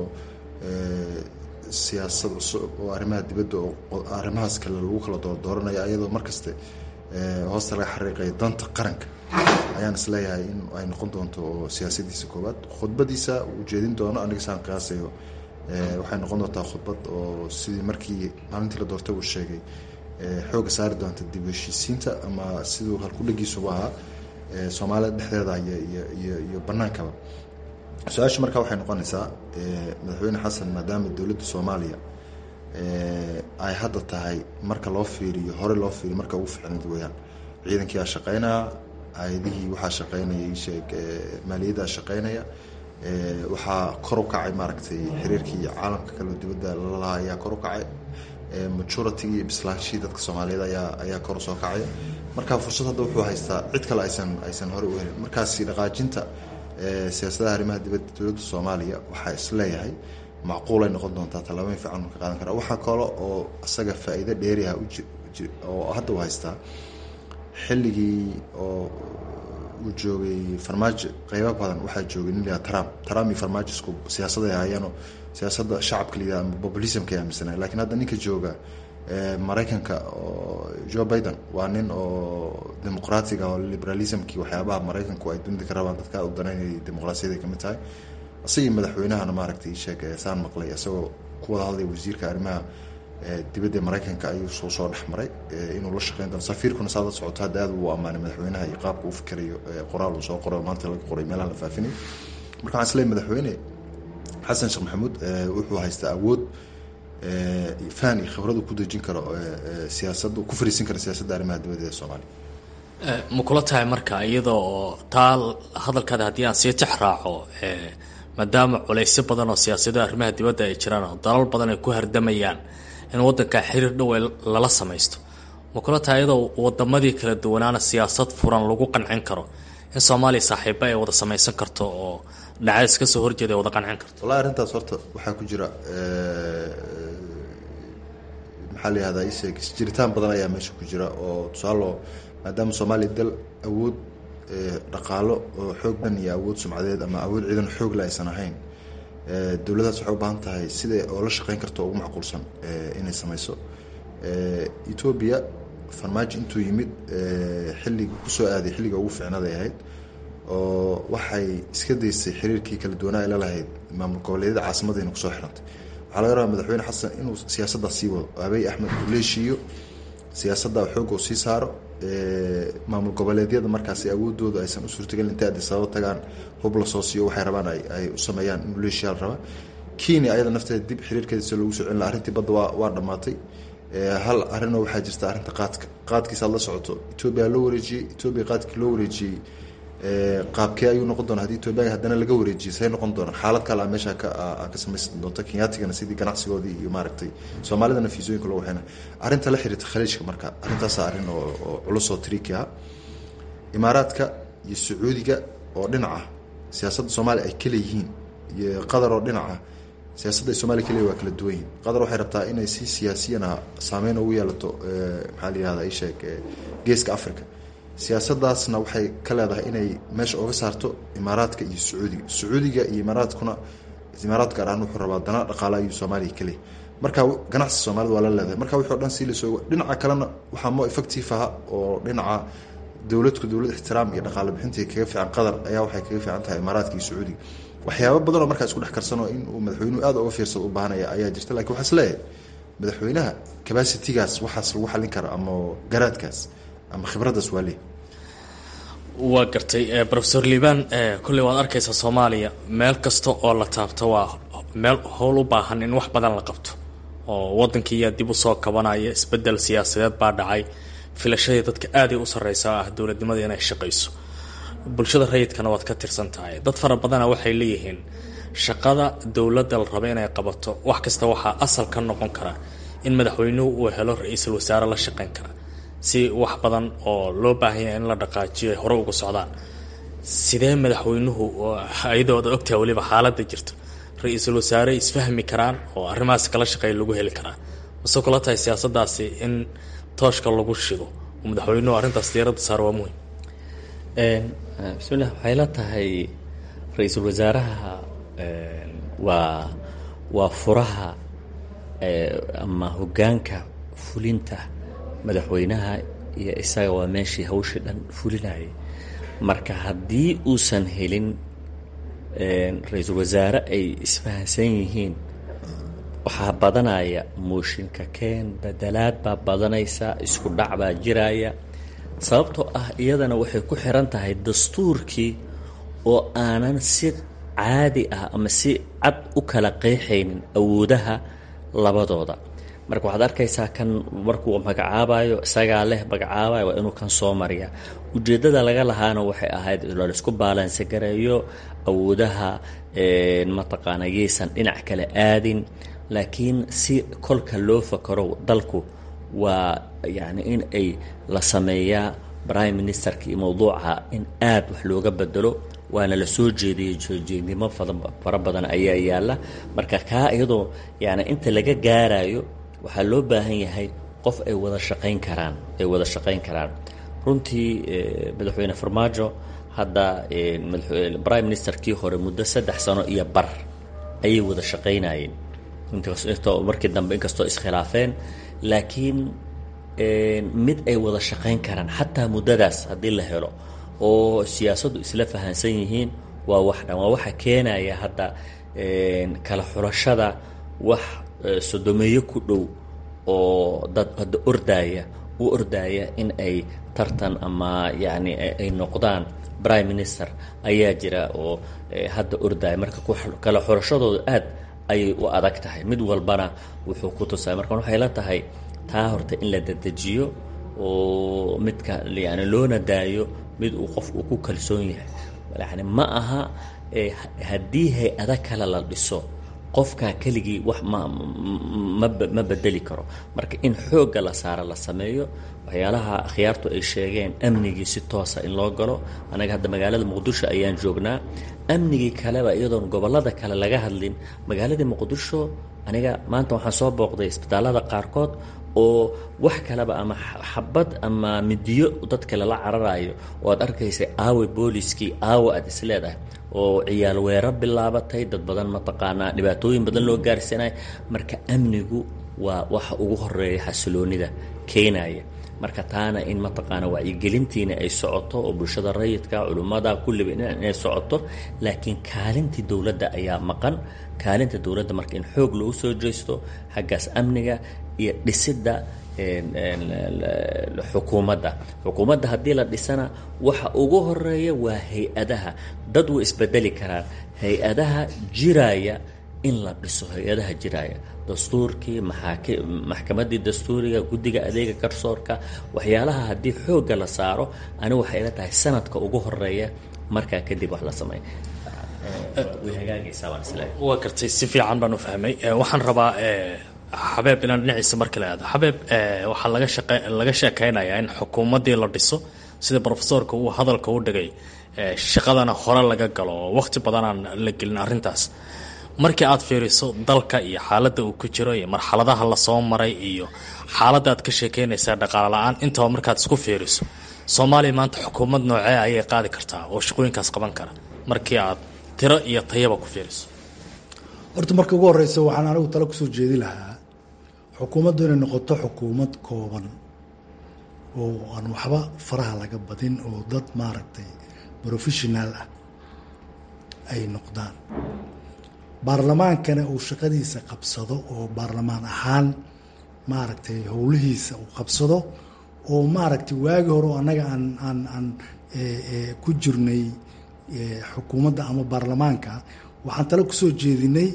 siyaasad cusub oo arrimaha dibadda oo arrimahaas kale lagu kala dooranayo iyadoo markaste hoosta laga xariiqay danta qaranka ayaan isleeyahay in ay noqon doonto oo siyaasadiisa koowaad. khudbadiisa uu jeedin doono aniga saan qiyaasayo waxay noqon doontaa khudbad oo sidii markii maalintii la doortay uu sheegay xooga saari doonta dib u heshiisiinta ama siduu halkudhagiisuba ahaa soomaalida dhexdeeda iyo iyo iyo banaankaba. su-aasha markaa waxay noqonaysaa madaxweyne xasan maadaama dowladda soomaaliya ay hadda tahay marka loo fiiriyo hore loo fiiriyo marka ugu fiicnad weyaan, ciidankii aa shaqeynaya, hay-adihii waxaa shaqeynaya isheeg maaliyaddaa shaqeynaya, waxaa kor u kacay maaragtay xiriirkii caalamka kaleo dibadda lalahaa ayaa kor u kacay, majoritygi iyo bislaanshii dadka soomaaliyeed ayaa ayaa kor usoo kacaya. marka fursad hadda wuxuu haystaa cid kale aysan aysan hore u helin. markaasi dhaqaajinta siyaasadaha arrimaha dibadda dowladda soomaaliya waxaa isleeyahay macquulay noqon doontaa, tallaabooyin fiican ka qaadan karaa. waxaa kale oo isaga faa'iido dheeriha oo hadda u haystaa xilligii oo uu joogay farmaajo qaybo badan waxaa joogay nin la Trump Trump iyo farmaajo isku siyaasadda ay hayaan, siyaasadda shacabka liida ama populismka ay aaminsanay. laakiin hadda ninka jooga Mareykanka oo Joe Biden waa nin oo dimuqraatiga oo liberalismkii waxyaabaha Mareykanku ay dunida ka rabaan dadka u danaynayay dimuqraasiyada kamid tahay. asagii madaxweynahana maaragtay sheeg saan maqlay isagoo ku wada hadlay wasiirka arrimaha dibadda Mareykanka ayuu soo soo dhexmaray inuu la shaqeyn doono. safiirkuna saada socoto hadda aad uu amaanay madaxweynaha iyo qaabka uu fikirayo qoraal uu soo qoray maanta laga qoray meelaha la faafinay. marka waxaan isleeyahay madaxweyne xasan sheekh maxamuud wuxuu haystaa awood faan iyo khibrad uu ku dejin karo siyaasadda ku fariisin karo siyaasadda arrimaha dibadda ee Soomaaliya. ma kula tahay marka iyadoo oo taal hadalkaada haddii aan sii tix raaco maadaama culaysyo badan oo siyaasada arrimaha dibadda ay jiraan oo dalal badan ay ku hardamayaan in waddanka xiriir dhow lala samaysto ma kula tahay iyadoo wadamadii kala duwanaana siyaasad furan lagu qancin karo in soomaaliya saaxiiba ay wada samaysan karto oo dhacays ka soo horjeeda ay wada qancin karto? wallahi arrintaas horta waxaa ku jira maxaa la yihahdaa isheeg jiritaan badan ayaa meesha ku jira oo tusaalo maadaama soomaaliya dal awood dhaqaalo oo xoog dan iyo awood sumcadeed ama awood ciidan xoog la aysan ahayn, dowladdaas waxay u baahan tahay siday oo la shaqayn karto ugu macquulsan inay samayso. Ethiopia farmaajo intuu yimid xilliga kusoo aaday xilliga ugu fiicnaday ahayd oo waxay iska daysay xiriirkii kala duwanaa ay la lahayd maamul goboleedyada caasimadayna kusoo xirantay. waxaa laga rabaa madaxweyne xasan inuu siyaasaddaas sii wado, abiy axmed uu leeshiiyo siyaasadda xoogga uu sii saaro, maamul goboleedyada markaasi awoodooda aysan u suurtagelin intay addis ababa tagaan hub la soo siiyo waxay rabaan ay u sameeyaan inuu leeshiyaa la rabaa. Kenya ayada nafteeda dib xiriirkeedisa loogu soo celin lahaa, arrintii badda waa waa dhammaatay. hal arrinoo waxaa jirta arrinta qaadka qaadkiisa aad la socoto Ethiopia loo wareejiyey, Ethiopia qaadkii loo wareejiyey qaabkee ayuu noqon doonaa haddii Ethiopia haddana laga wareejiyey say noqon doonaa xaalad kale a meesha ka ka samaysan doonta. Kenyaatigana sidii ganacsigoodii iyo maaragtay soomaalidana fiisooyinka loo waxayna arrinta la xiriirta khaliijka marka arrintaasa arrin oo oo culus oo tricky ah. Imaaraadka iyo Sacuudiga oo dhinaca siyaasadda Soomaaliya ay kala yihiin iyo Qatar oo dhinaca siyaasadda Soomaaliya kaliya waa kala duwan yihiin. Qatar waxay rabtaa inay si siyaasiyana saameyn ugu yeelato maxaa la yihahdaa isheeg geeska Afrika. Siyaasaddaasna waxay ka leedahay inay meesha uga saarto Imaaraadka iyo Sacuudiga. Sacuudiga iyo Imaaraadkuna Imaaraadka gaar ahaan wuxuu rabaa dana dhaqaale ayuu Soomaaliya kaliya marka ganacsi Soomaalida waa la leedahay. marka wixii oo dhan si la soo dhinaca kalena waxaa moo effective ah oo dhinaca dowladku dowlad ixtiraam iyo dhaqaale bixintii kaga fiican Qatar ayaa waxay kaga fiican tahay Imaaraadka iyo Sacuudiga. waxyaabo badan oo markaa isku dhex karsanoo in uu madaxweynuhu aad uga fiirsado u baahanaya ayaa jirta. laakiin waxaa isleeyahay madaxweynaha capacity-gaas waxaas lagu xallin kara ama garaadkaas ama khibraddaas waa leey. waa gartay professor liibaan kolley waad arkaysaa Soomaaliya meel kasta oo la taabto waa meel howl u baahan in wax badan la qabto oo waddankiiyaa dib u soo kabanaya, isbeddel siyaasadeed baa dhacay, filashadii dadka aaday u sarreysaa ah dowladnimada inay shaqayso. bulshada rayidkana waad ka tirsan tahay. dad fara badana waxay leeyihiin shaqada dowladda la rabo inay qabato wax kasta waxaa asal ka noqon kara in madaxweynuhu uu helo ra-iisul wasaare la shaqayn kara si wax badan oo loo baahan yahay in la dhaqaajiyo ay hore uga socdaan. sidee madaxweynuhu ayadoo ad ogtahay weliba xaaladda jirto ra-iisul wasaare isfahmi karaan oo arrimahaas kala shaqeeya lagu heli karaa? mase kula tahay siyaasaddaasi in tooshka lagu shido oo madaxweynuhu arrintaas diiradda saaro waa muhim? bismillah waxay la tahay ra-iisul wasaaraha waa waa furaha ama hoggaanka fulinta madaxweynaha iyo isaga waa meeshii hawshii dhan fulinayay. marka haddii uusan helin ra-iisul wasaare ay isfahansan yihiin waxaa badanaya mooshinka keen bedelaad baa badanaysa, isku dhac baa jiraya. sababtoo ah iyadana waxay ku xiran tahay dastuurkii oo aanan si caadi ah ama si cad u kala qeexaynin awoodaha labadooda. marka waxaad arkaysaa kan markuu magacaabayo isagaa leh magacaabayo waa inuu kan soo mariya. ujeeddada laga lahaana waxay ahayd la isku baalansi gareeyo awoodaha mataqaana yaysan dhinac kale aadin. laakiin si kolka loo fakaro dalku waa yani in ay la sameeyaa prime ministerka iyo mawduuca in aad wax looga bedelo waana la soo jeediyey jeednimo fara badan ayaa yaalla. marka kaa iyadoo yani inta laga gaarayo waxaa loo baahan yahay qof ay wada shaqayn karaan ay wada shaqayn karaan runtii madaxweyne farmaajo hadda prime ministerkii hore muddo saddex sano iyo bar ayay wada shaqaynayeen inkastoo markii dambe inkastoo iskhilaafeen laakiin mid ay wada shaqayn karaan xataa muddadaas haddii la helo oo siyaasaddu isla fahansan yihiin waa wax dhan waa waxa keenaya hadda kala xulashada wax sodomeeyo ku dhow oo dad hadda ordaya u ordaya in ay tartan ama yani ay noqdaan prime minister ayaa jira oo hadda ordaya. marka kala xulashadooda aad ayay u adag tahay, mid walbana wuxuu ku tusaya. marka waxay la tahay taa horta in la dedejiyo oo midka yani loona daayo mid uu qof uu ku kalsoon yahay. yani ma aha haddii hay-ada kale la dhiso qofkaa keligii wax ma ma ma bedeli karo. marka in xoogga la saaro la sameeyo waxyaalaha akhyaartu ay sheegeen, amnigii si toosa in loo galo. anaga hadda magaalada muqdisho ayaan joognaa, amnigii kaleba iyadoon gobollada kale laga hadlin magaaladii muqdisho aniga maanta waxaan soo booqday isbitaallada qaarkood oo wax kaleba ama xabad ama midiyo dad kale la cararayo oo aad arkaysay aawe booliskii aawe aad is leedahay oo ciyaal weerar bilaabatay, dad badan mataqaanaa dhibaatooyin badan loo gaarsiinay. marka amnigu waa waxa ugu horeeya xasiloonida keenaya. marka taana in mataqaana wacyigelintiina ay socoto oo bulshada rayidka, culummada, kulliba inay socoto, laakiin kaalintii dowladda ayaa maqan. kaalinta dowladda marka in xoog lagu soo jeesto xaggaas amniga iyo dhisidda xukuumadda. xukuumadda haddii la dhisana waxa ugu horeeya waa hay-adaha. dad way isbedeli karaan. hay-adaha jiraya in la dhiso, hay-adaha jiraya, dastuurkii, maxkamaddii dastuuriga, guddiga adeega garsoorka, waxyaalaha haddii xoogga la saaro anigu waxay ila tahay sanadka ugu horeeya, markaa kadib wax la sameeyo way hagaagaysaa. waan isleeyahay waa gartay, si fiican baan u fahmay. waxaan rabaa xabeeb inaan dhinaciisa marka la aado. xabeeb, waxaa laga shaqe laga sheekaynayaa in xukuumaddii la dhiso sida profesorka uu hadalka u dhigay, shaqadana hore laga galo oo waqti badanaan la gelin arrintaas. markii aad fiiriso dalka iyo xaaladda uu ku jiro iyo marxaladaha lasoo maray iyo xaaladda aad ka sheekaynaysaa dhaqaale la-aan, intaba markaad isku fiiriso soomaaliya maanta xukuumad noocee ayay qaadi kartaa oo shaqooyinkaas qaban kara markii aad tiro iyo tayaba ku fiiriso? horta marka ugu horeysa waxaan anigu talo kusoo jeedi lahaa xukuumaddu inay noqoto xukuumad kooban oo aan waxba faraha laga badin, oo dad maaragtay professional ah ay noqdaan. baarlamaankana uu shaqadiisa qabsado oo baarlamaan ahaan maaragtay howlihiisa uu qabsado, oo maaragtay waagi hore oo annaga aan aan aan ku jirnay xukuumadda ama baarlamaanka waxaan talo kusoo jeedinay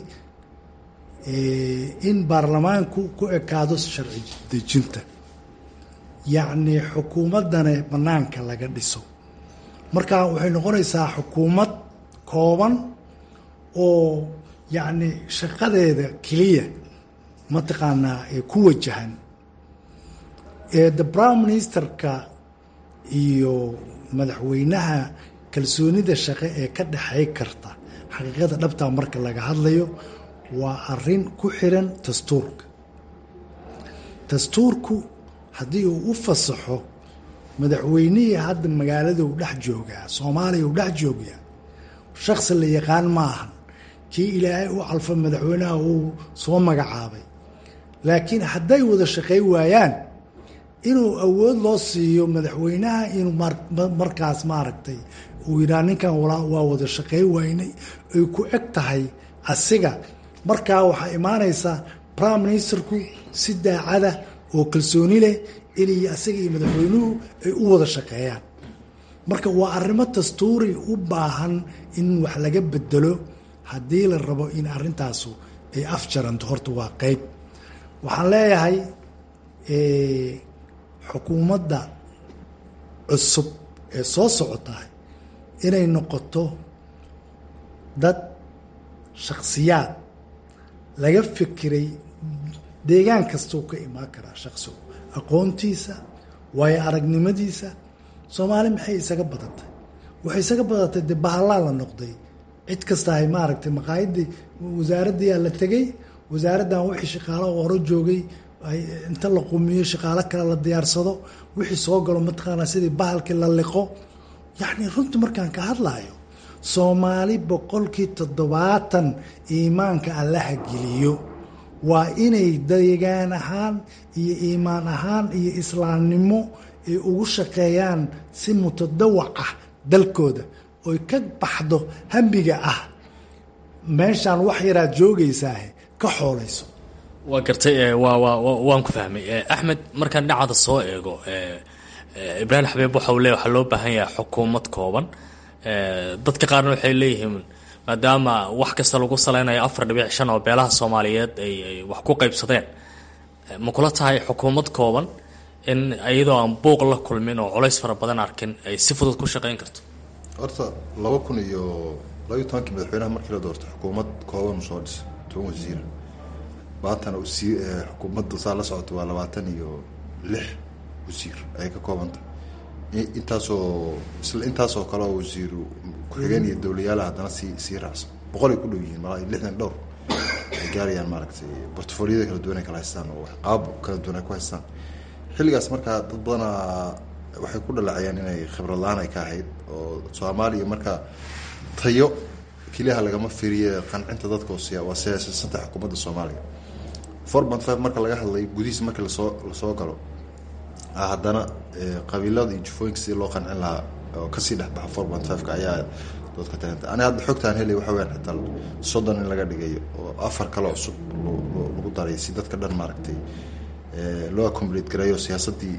in baarlamaanku ku ekaado sharci dejinta, yacni xukuumaddana bannaanka laga dhiso. marka waxay noqonaysaa xukuumad kooban oo yacni shaqadeeda keliya mataqaanaa ku wajahan. the prime ministerka iyo madaxweynaha kalsoonida shaqe ee ka dhexay karta xaqiiqada dhabtaa marka laga hadlayo waa arrin ku xiran dastuurka. dastuurku haddii uu u fasaxo madaxweynihii hadda magaalada uu dhex joogaa, soomaaliya uu dhex joogaa, shaksi la yaqaan ma ahan, kii ilaahay u calfa madaxweynaha uu soo magacaabay. laakiin hadday wada shaqay waayaan inuu awood loo siiyo madaxweynaha inuu markaas maaragtay uu yidhaha ninkan waa wada shaqey waynay ay ku eg tahay asiga. markaa waxaa imaanaysaa prime ministerku si daacada oo kalsooni leh inay asiga iyo madaxweynuhu ay u wada shaqeeyaan. marka waa arrimo dastuuri u baahan in wax laga bedelo haddii la rabo in arrintaasu ay afjaranto. horta waa qeyb. waxaan leeyahay xukuumadda cusub ee soo socotahay inay noqoto dad shaksiyaad laga fikiray. deegaan kastuu ka imaan karaa shaksigu, aqoontiisa, waayo aragnimadiisa. soomaali maxay isaga badatay? waxay isaga badatay dee bahallaa la noqday. cid kasta ay maaragtay maqaayadii wasaaraddiiyaa la tegey, wasaaraddan wixii shaqaalo oo hore joogay inta la qumiyo shaqaalo kale la diyaarsado, wixii soo galo mataqaanaa sidii bahalkii la liqo. yacni runtii markaan ka hadlaayo soomaali boqolkii toddobaatan iimaanka allaha geliyo waa inay deegaan ahaan iyo iimaan ahaan iyo islaamnimo ay ugu shaqeeyaan si mutadawac ah dalkooda, oy ka baxdo hambiga ah meeshaan wax yaraad joogaysaa ka xoolayso. waa gartay, waan ku fahmay. axmed, markaan dhinacaada soo eego, ibraahim xabeeb waxa uu leeya waxaa loo baahan yahay xukuumad kooban. dadka qaarna waxay leeyihiin maadaama wax kasta lagu salaynayo afar dhibic shan oo beelaha soomaaliyeed ay wax ku qaybsadeen, ma kula tahay xukuumad kooban in iyadoo aan buuq la kulmin oo culays fara badan arkin ay si fudud ku shaqayn karto? horta laba kun iyo labaiyo tobankii madaxweynaha markii la doortay xukuumad kooban u soo dhisay toban wasiira maantana xukuumadda saa la socoto waa labaatan iyo lix wasiir ay ka koobantay intaasoo isla intaasoo kale oo wasiiru ku-xigeen iyo dowlayaala haddana sii sii raacsan boqol ay ku dhow yihiin malaa lixdan dhowr ay gaarayaan maaragtay portfoliyada kala duwan ay kala haystaan oo qaab kala duwan ay ku haystaan xilligaas markaa dad badanaa waxay ku dhaleecayaan inay khibrad la-aan ay ka ahayd oo soomaaliya marka tayo keliyaha lagama firiye qancinta dadka oo waa siyaasasanta xukuumadda soomaaliya four point five marka laga hadlay gudihiisa markii lasoo lasoo galo haddana qabiilada iyo jufooyinka sidii loo qancin lahaa oo kasii dhexbaxa four point five-ka ayaa doodka tagantay ani hadda xogtaan helay waxa weyaan xitaa soddon in laga dhigayo oo afar kaloo cusub lagu daray si dadka dhan maaragtay loo accomodate gareeyo siyaasaddii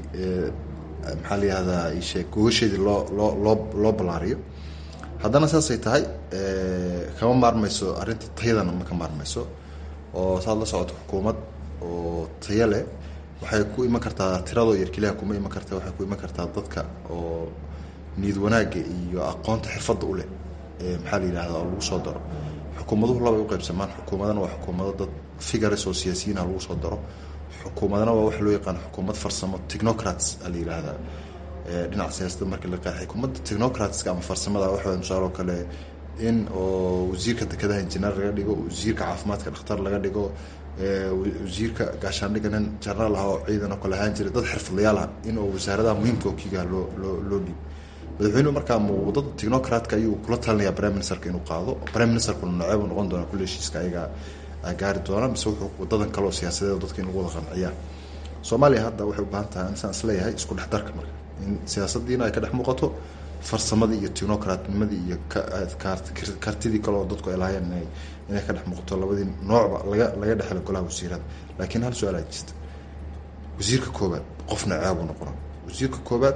maxaa la yihahdaa isheeg gogasheedii loo loo loo loo ballaariyo haddana saasay tahay kama maarmayso arrinta tayadana ma ka maarmayso oo saad la socoto xukuumad oo tayo leh waxay ku iman kartaa tiradoo yar keliya kuma iman karta waxay ku iman kartaa dadka oo niyad wanaagga iyo aqoonta xirfadda u leh maxaa la yidhahdaa oo lagu soo daro xukuumaduhu labay u qaybsamaan xukuumadana waa xukuumado dad figures oo siyaasiyiinah lagu soo daro xukuumadana waa waxa loo yaqaan xukuumad farsamo technocrats a la yidhaahdaa dhinaca siyaasadda markii la qeexay xukuumadda technocratska ama farsamada waxa tusaale oo kale in oo wasiirka dekedaha injineer laga dhigo wasiirka caafimaadka dhakhtar laga dhigo wasiirka gaashaandhigga nin jenaraal ah oo ciidan oo kale ahaan jiray dad xirfadlayaal ah in oo wasaaradaha muhiimka oo kiigaha loo loo loo dhiib madaxweynuhu markaa muudada technocratka ayuu kula talinayaa prime ministerka inuu qaado prime ministerkuna noceebu noqon doona kulle heshiiska ayaga gaari doona mise wuxuu wadadan kale oo siyaasadeed dadka in lagu wada qanciyaa soomaaliya hadda waxay u baahan tahay insaan isleeyahay isku dhex darka marka in siyaasadiina ay ka dhex muuqato farsamadii iyo technocratnimadii iyo kartidii kale oo dadku ay lahaayeen inay inay ka dhex muuqato labadii noocba laga laga dhexelo golaha wasiirada laakiin hal su-aal ay jirta wasiirka koobaad qofna ceebu noqona wasiirka koobaad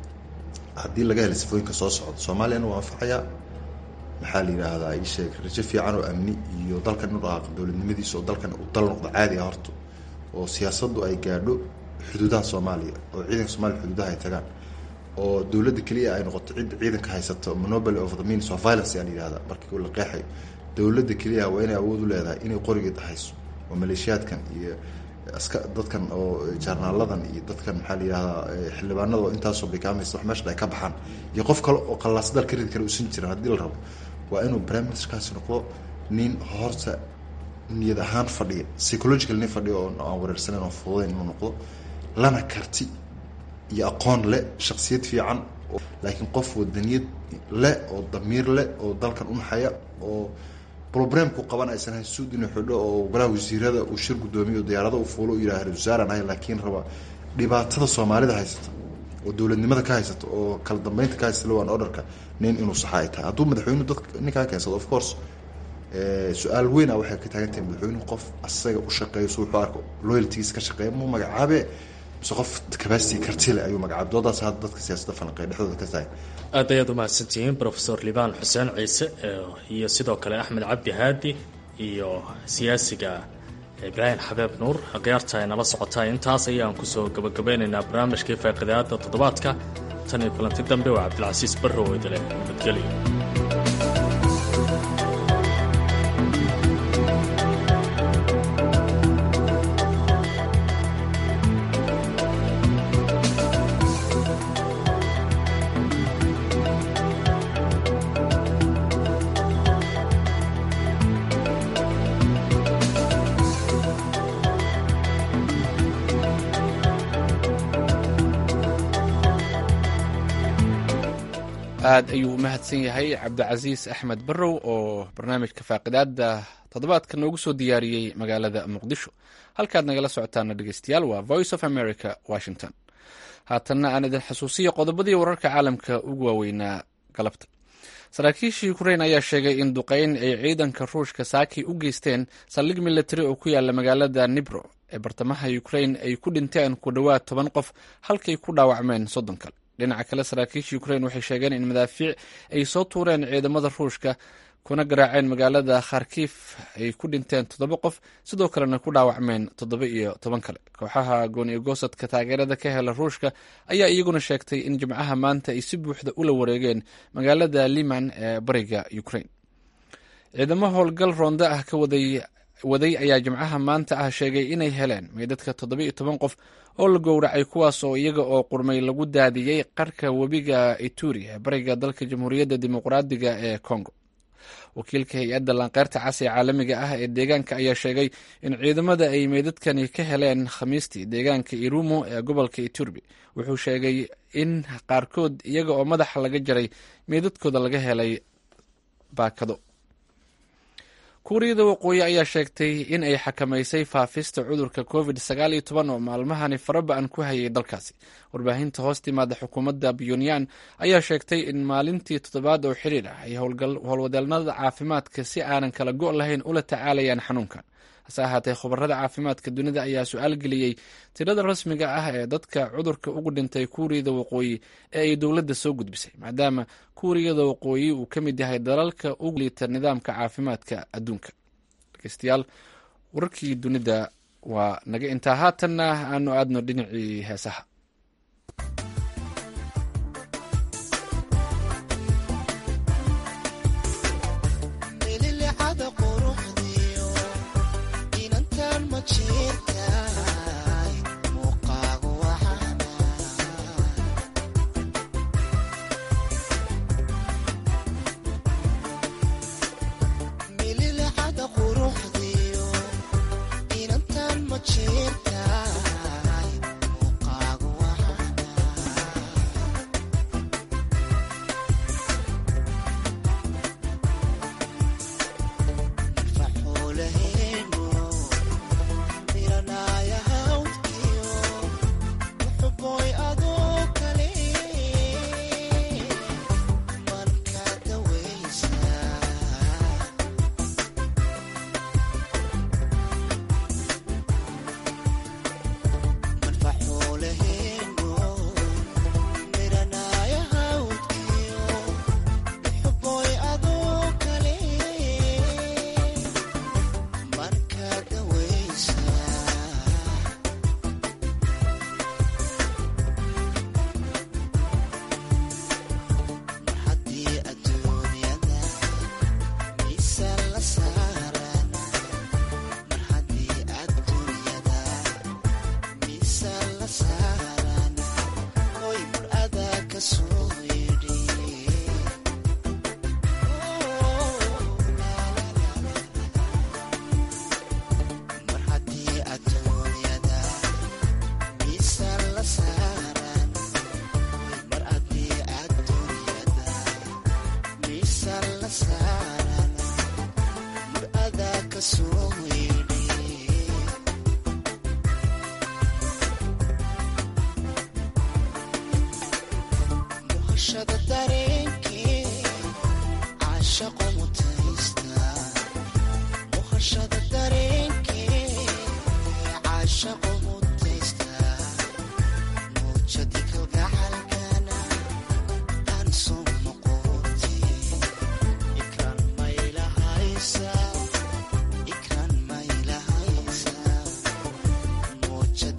haddii laga helay sifooyinka soo socda soomaaliyana waa anfacayaa maxaa la yidhaahdaa ii sheeg rajo fiican oo amni iyo dalkan inu dhaqaaqo dowladnimadiisa oo dalkan u dal noqdo caadi ah horta oo siyaasaddu ay gaadho xuduudaha soomaaliya oo ciidanka soomaliya xuduudaha ay tagaan oo dowladda keliya ay noqoto cidda ciidanka haysato monopoly of the means of violence yaa la yidhahdaa markii la qeexayo dowladda keliya waa inay awood u leedahay inay qorigeed hayso oo maleeshiyaadkan iyo aska dadkan oo jaarnaaladan iyo dadkan maxaa la yidhahdaa xildhibaanada oo intaasoo bikaamaysa wax meesha ay ka baxaan iyo qof kale oo qallaas dal ka ridi kale usan jiran haddii la rabo waa inuu prime ministerkaasi noqdo nin horta niyad ahaan fadhiya psychological nin fadhiya oo aan wareersaneyn oo fududayn inuu noqdo lana karti iyo aqoon leh shaksiyad fiican laakiin qof wadaniyad leh oo damiir leh oo dalkan u naxaya oo problemku qaban aysan hayn suud inuu xidho oo golaha wasiirada uu shir guddoomiyo diyaarada uu fuulo u yidhaha ra-iisul wasaare ahay laakiin raba dhibaatada soomaalida haysata oo dowladnimada ka haysata oo kala dambeynta ka haysata lawan orderka nin inuu saxa ay tahay hadduu madaxweynuhu dadka ninkaa keensado of course su-aal weyna waxay ka taagan tahay madaxweynuhu qof asaga u shaqeeyo si wuxuu arko loyaltigiis ka shaqeeya muu magacaabe mise qof capacity kartile ayuu magacaabay doodaas hadda dadka siyaasadda falanqeeya dhexdooda ka tahay aad ayaad u mahadsantihiin profesor libaan xuseen ciise iyo sidoo kale axmed cabdi haadi iyo siyaasiga ibraahim xabeeb nuur khiyaarta ay nala socotaa intaas ayaan kusoo gabagabeynaynaa barnaamijkii faaqidaada toddobaadka tan iyo kulanti dambe waa cabdilcasiis barrow idale nabadgelyo aad ayuu u mahadsan yahay cabdicasiis axmed barrow oo barnaamijka faaqidaada toddobaadka noogu soo diyaariyey magaalada muqdisho halkaad nagala socotaana dhegeystayaal waa voice of america washington haatanna aan idin xasuusiya qodobadii wararka caalamka ugu waaweynaa galabta saraakiishii ukrain ayaa sheegay in duqeyn ay ciidanka ruushka saaki u geysteen saldhig militari oo ku yaala magaalada nibro ee bartamaha ukrain ay ku dhinteen ku dhowaad toban qof halkay ku dhaawacmeen soddon kale dhinaca kale saraakiisha ukrain waxay sheegeen in madaafiic ay soo tuureen ciidamada ruushka kuna garaaceen magaalada kharkiif ay ku dhinteen toddoba qof sidoo kalena ku dhaawacmeen toddoba iyo toban kale kooxaha gooni goosadka taageerada ka hela ruushka ayaa iyaguna sheegtay in jimcaha maanta ay si buuxda ula wareegeen magaalada liman ee bariga ukrain ciidamo howlgal roonda ah ka waday waday ayaa jimcaha maanta ah sheegay inay heleen meydadka toddoba iyo toban qof oo la gowracay kuwaas oo iyaga oo qurmay lagu daadiyey qarka webiga ituri ee bariga dalka jamhuuriyadda dimuqraadiga ee congo. wakiilka hay-adda lanqeyrta cas ee caalamiga ah ee deegaanka ayaa sheegay in ciidamada ay meydadkani ka heleen khamiistii deegaanka irumo ee gobolka iturbi. wuxuu sheegay in qaarkood iyaga oo madaxa laga jaray meydadkooda laga helay baakado. kuuriyada waqooyi ayaa sheegtay in ay xakamaysay faafista cudurka covid sagaal iyo toban oo maalmahani faraba-an ku hayay dalkaasi. warbaahinta hoos timaada xukuumadda pyongyang ayaa sheegtay in maalintii toddobaad oo xiriir ah ay howlwadeelnada caafimaadka si aanan kala go' lahayn ula tacaalayaan xanuunkan. hase ahaatee khubarada caafimaadka dunida ayaa su-aal geliyey tirada rasmiga ah ee dadka cudurka ugu dhintay kuuriyada waqooyi ee ay dowladda soo gudbisay, maadaama kuuriyada waqooyi uu ka mid yahay dalalka ugu liita nidaamka caafimaadka adduunka. dhegeystayaal, wararkii dunida waa naga intaa. haatanna aanu aadno dhinacii heesaha.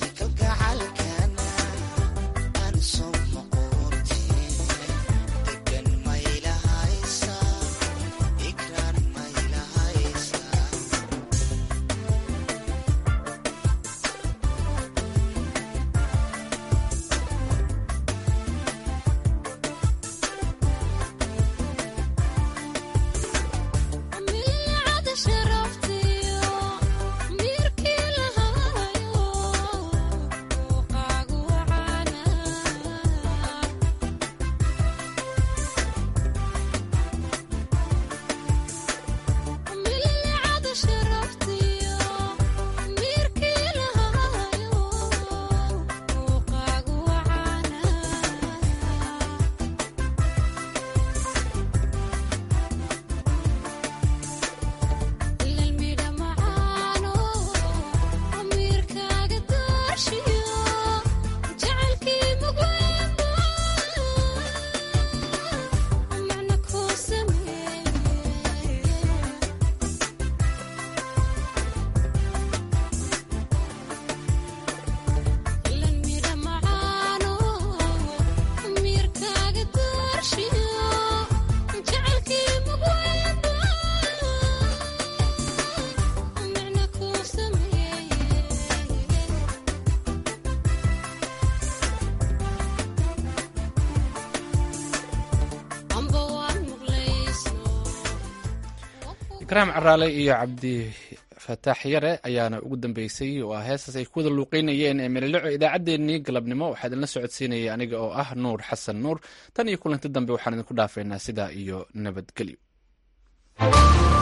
Take ikraam caraale iyo cabdi fataax yare ayaana ugu dambeysay oo ah heestaas ay ku wada luuqeynayeen ee meleleco idaacaddeenii galabnimo waxaa idinla socodsiinayay aniga oo ah nuur xasan nuur tan iyo kulanti dambe waxaan idinku dhaafaynaa sidaa iyo nabadgelyo.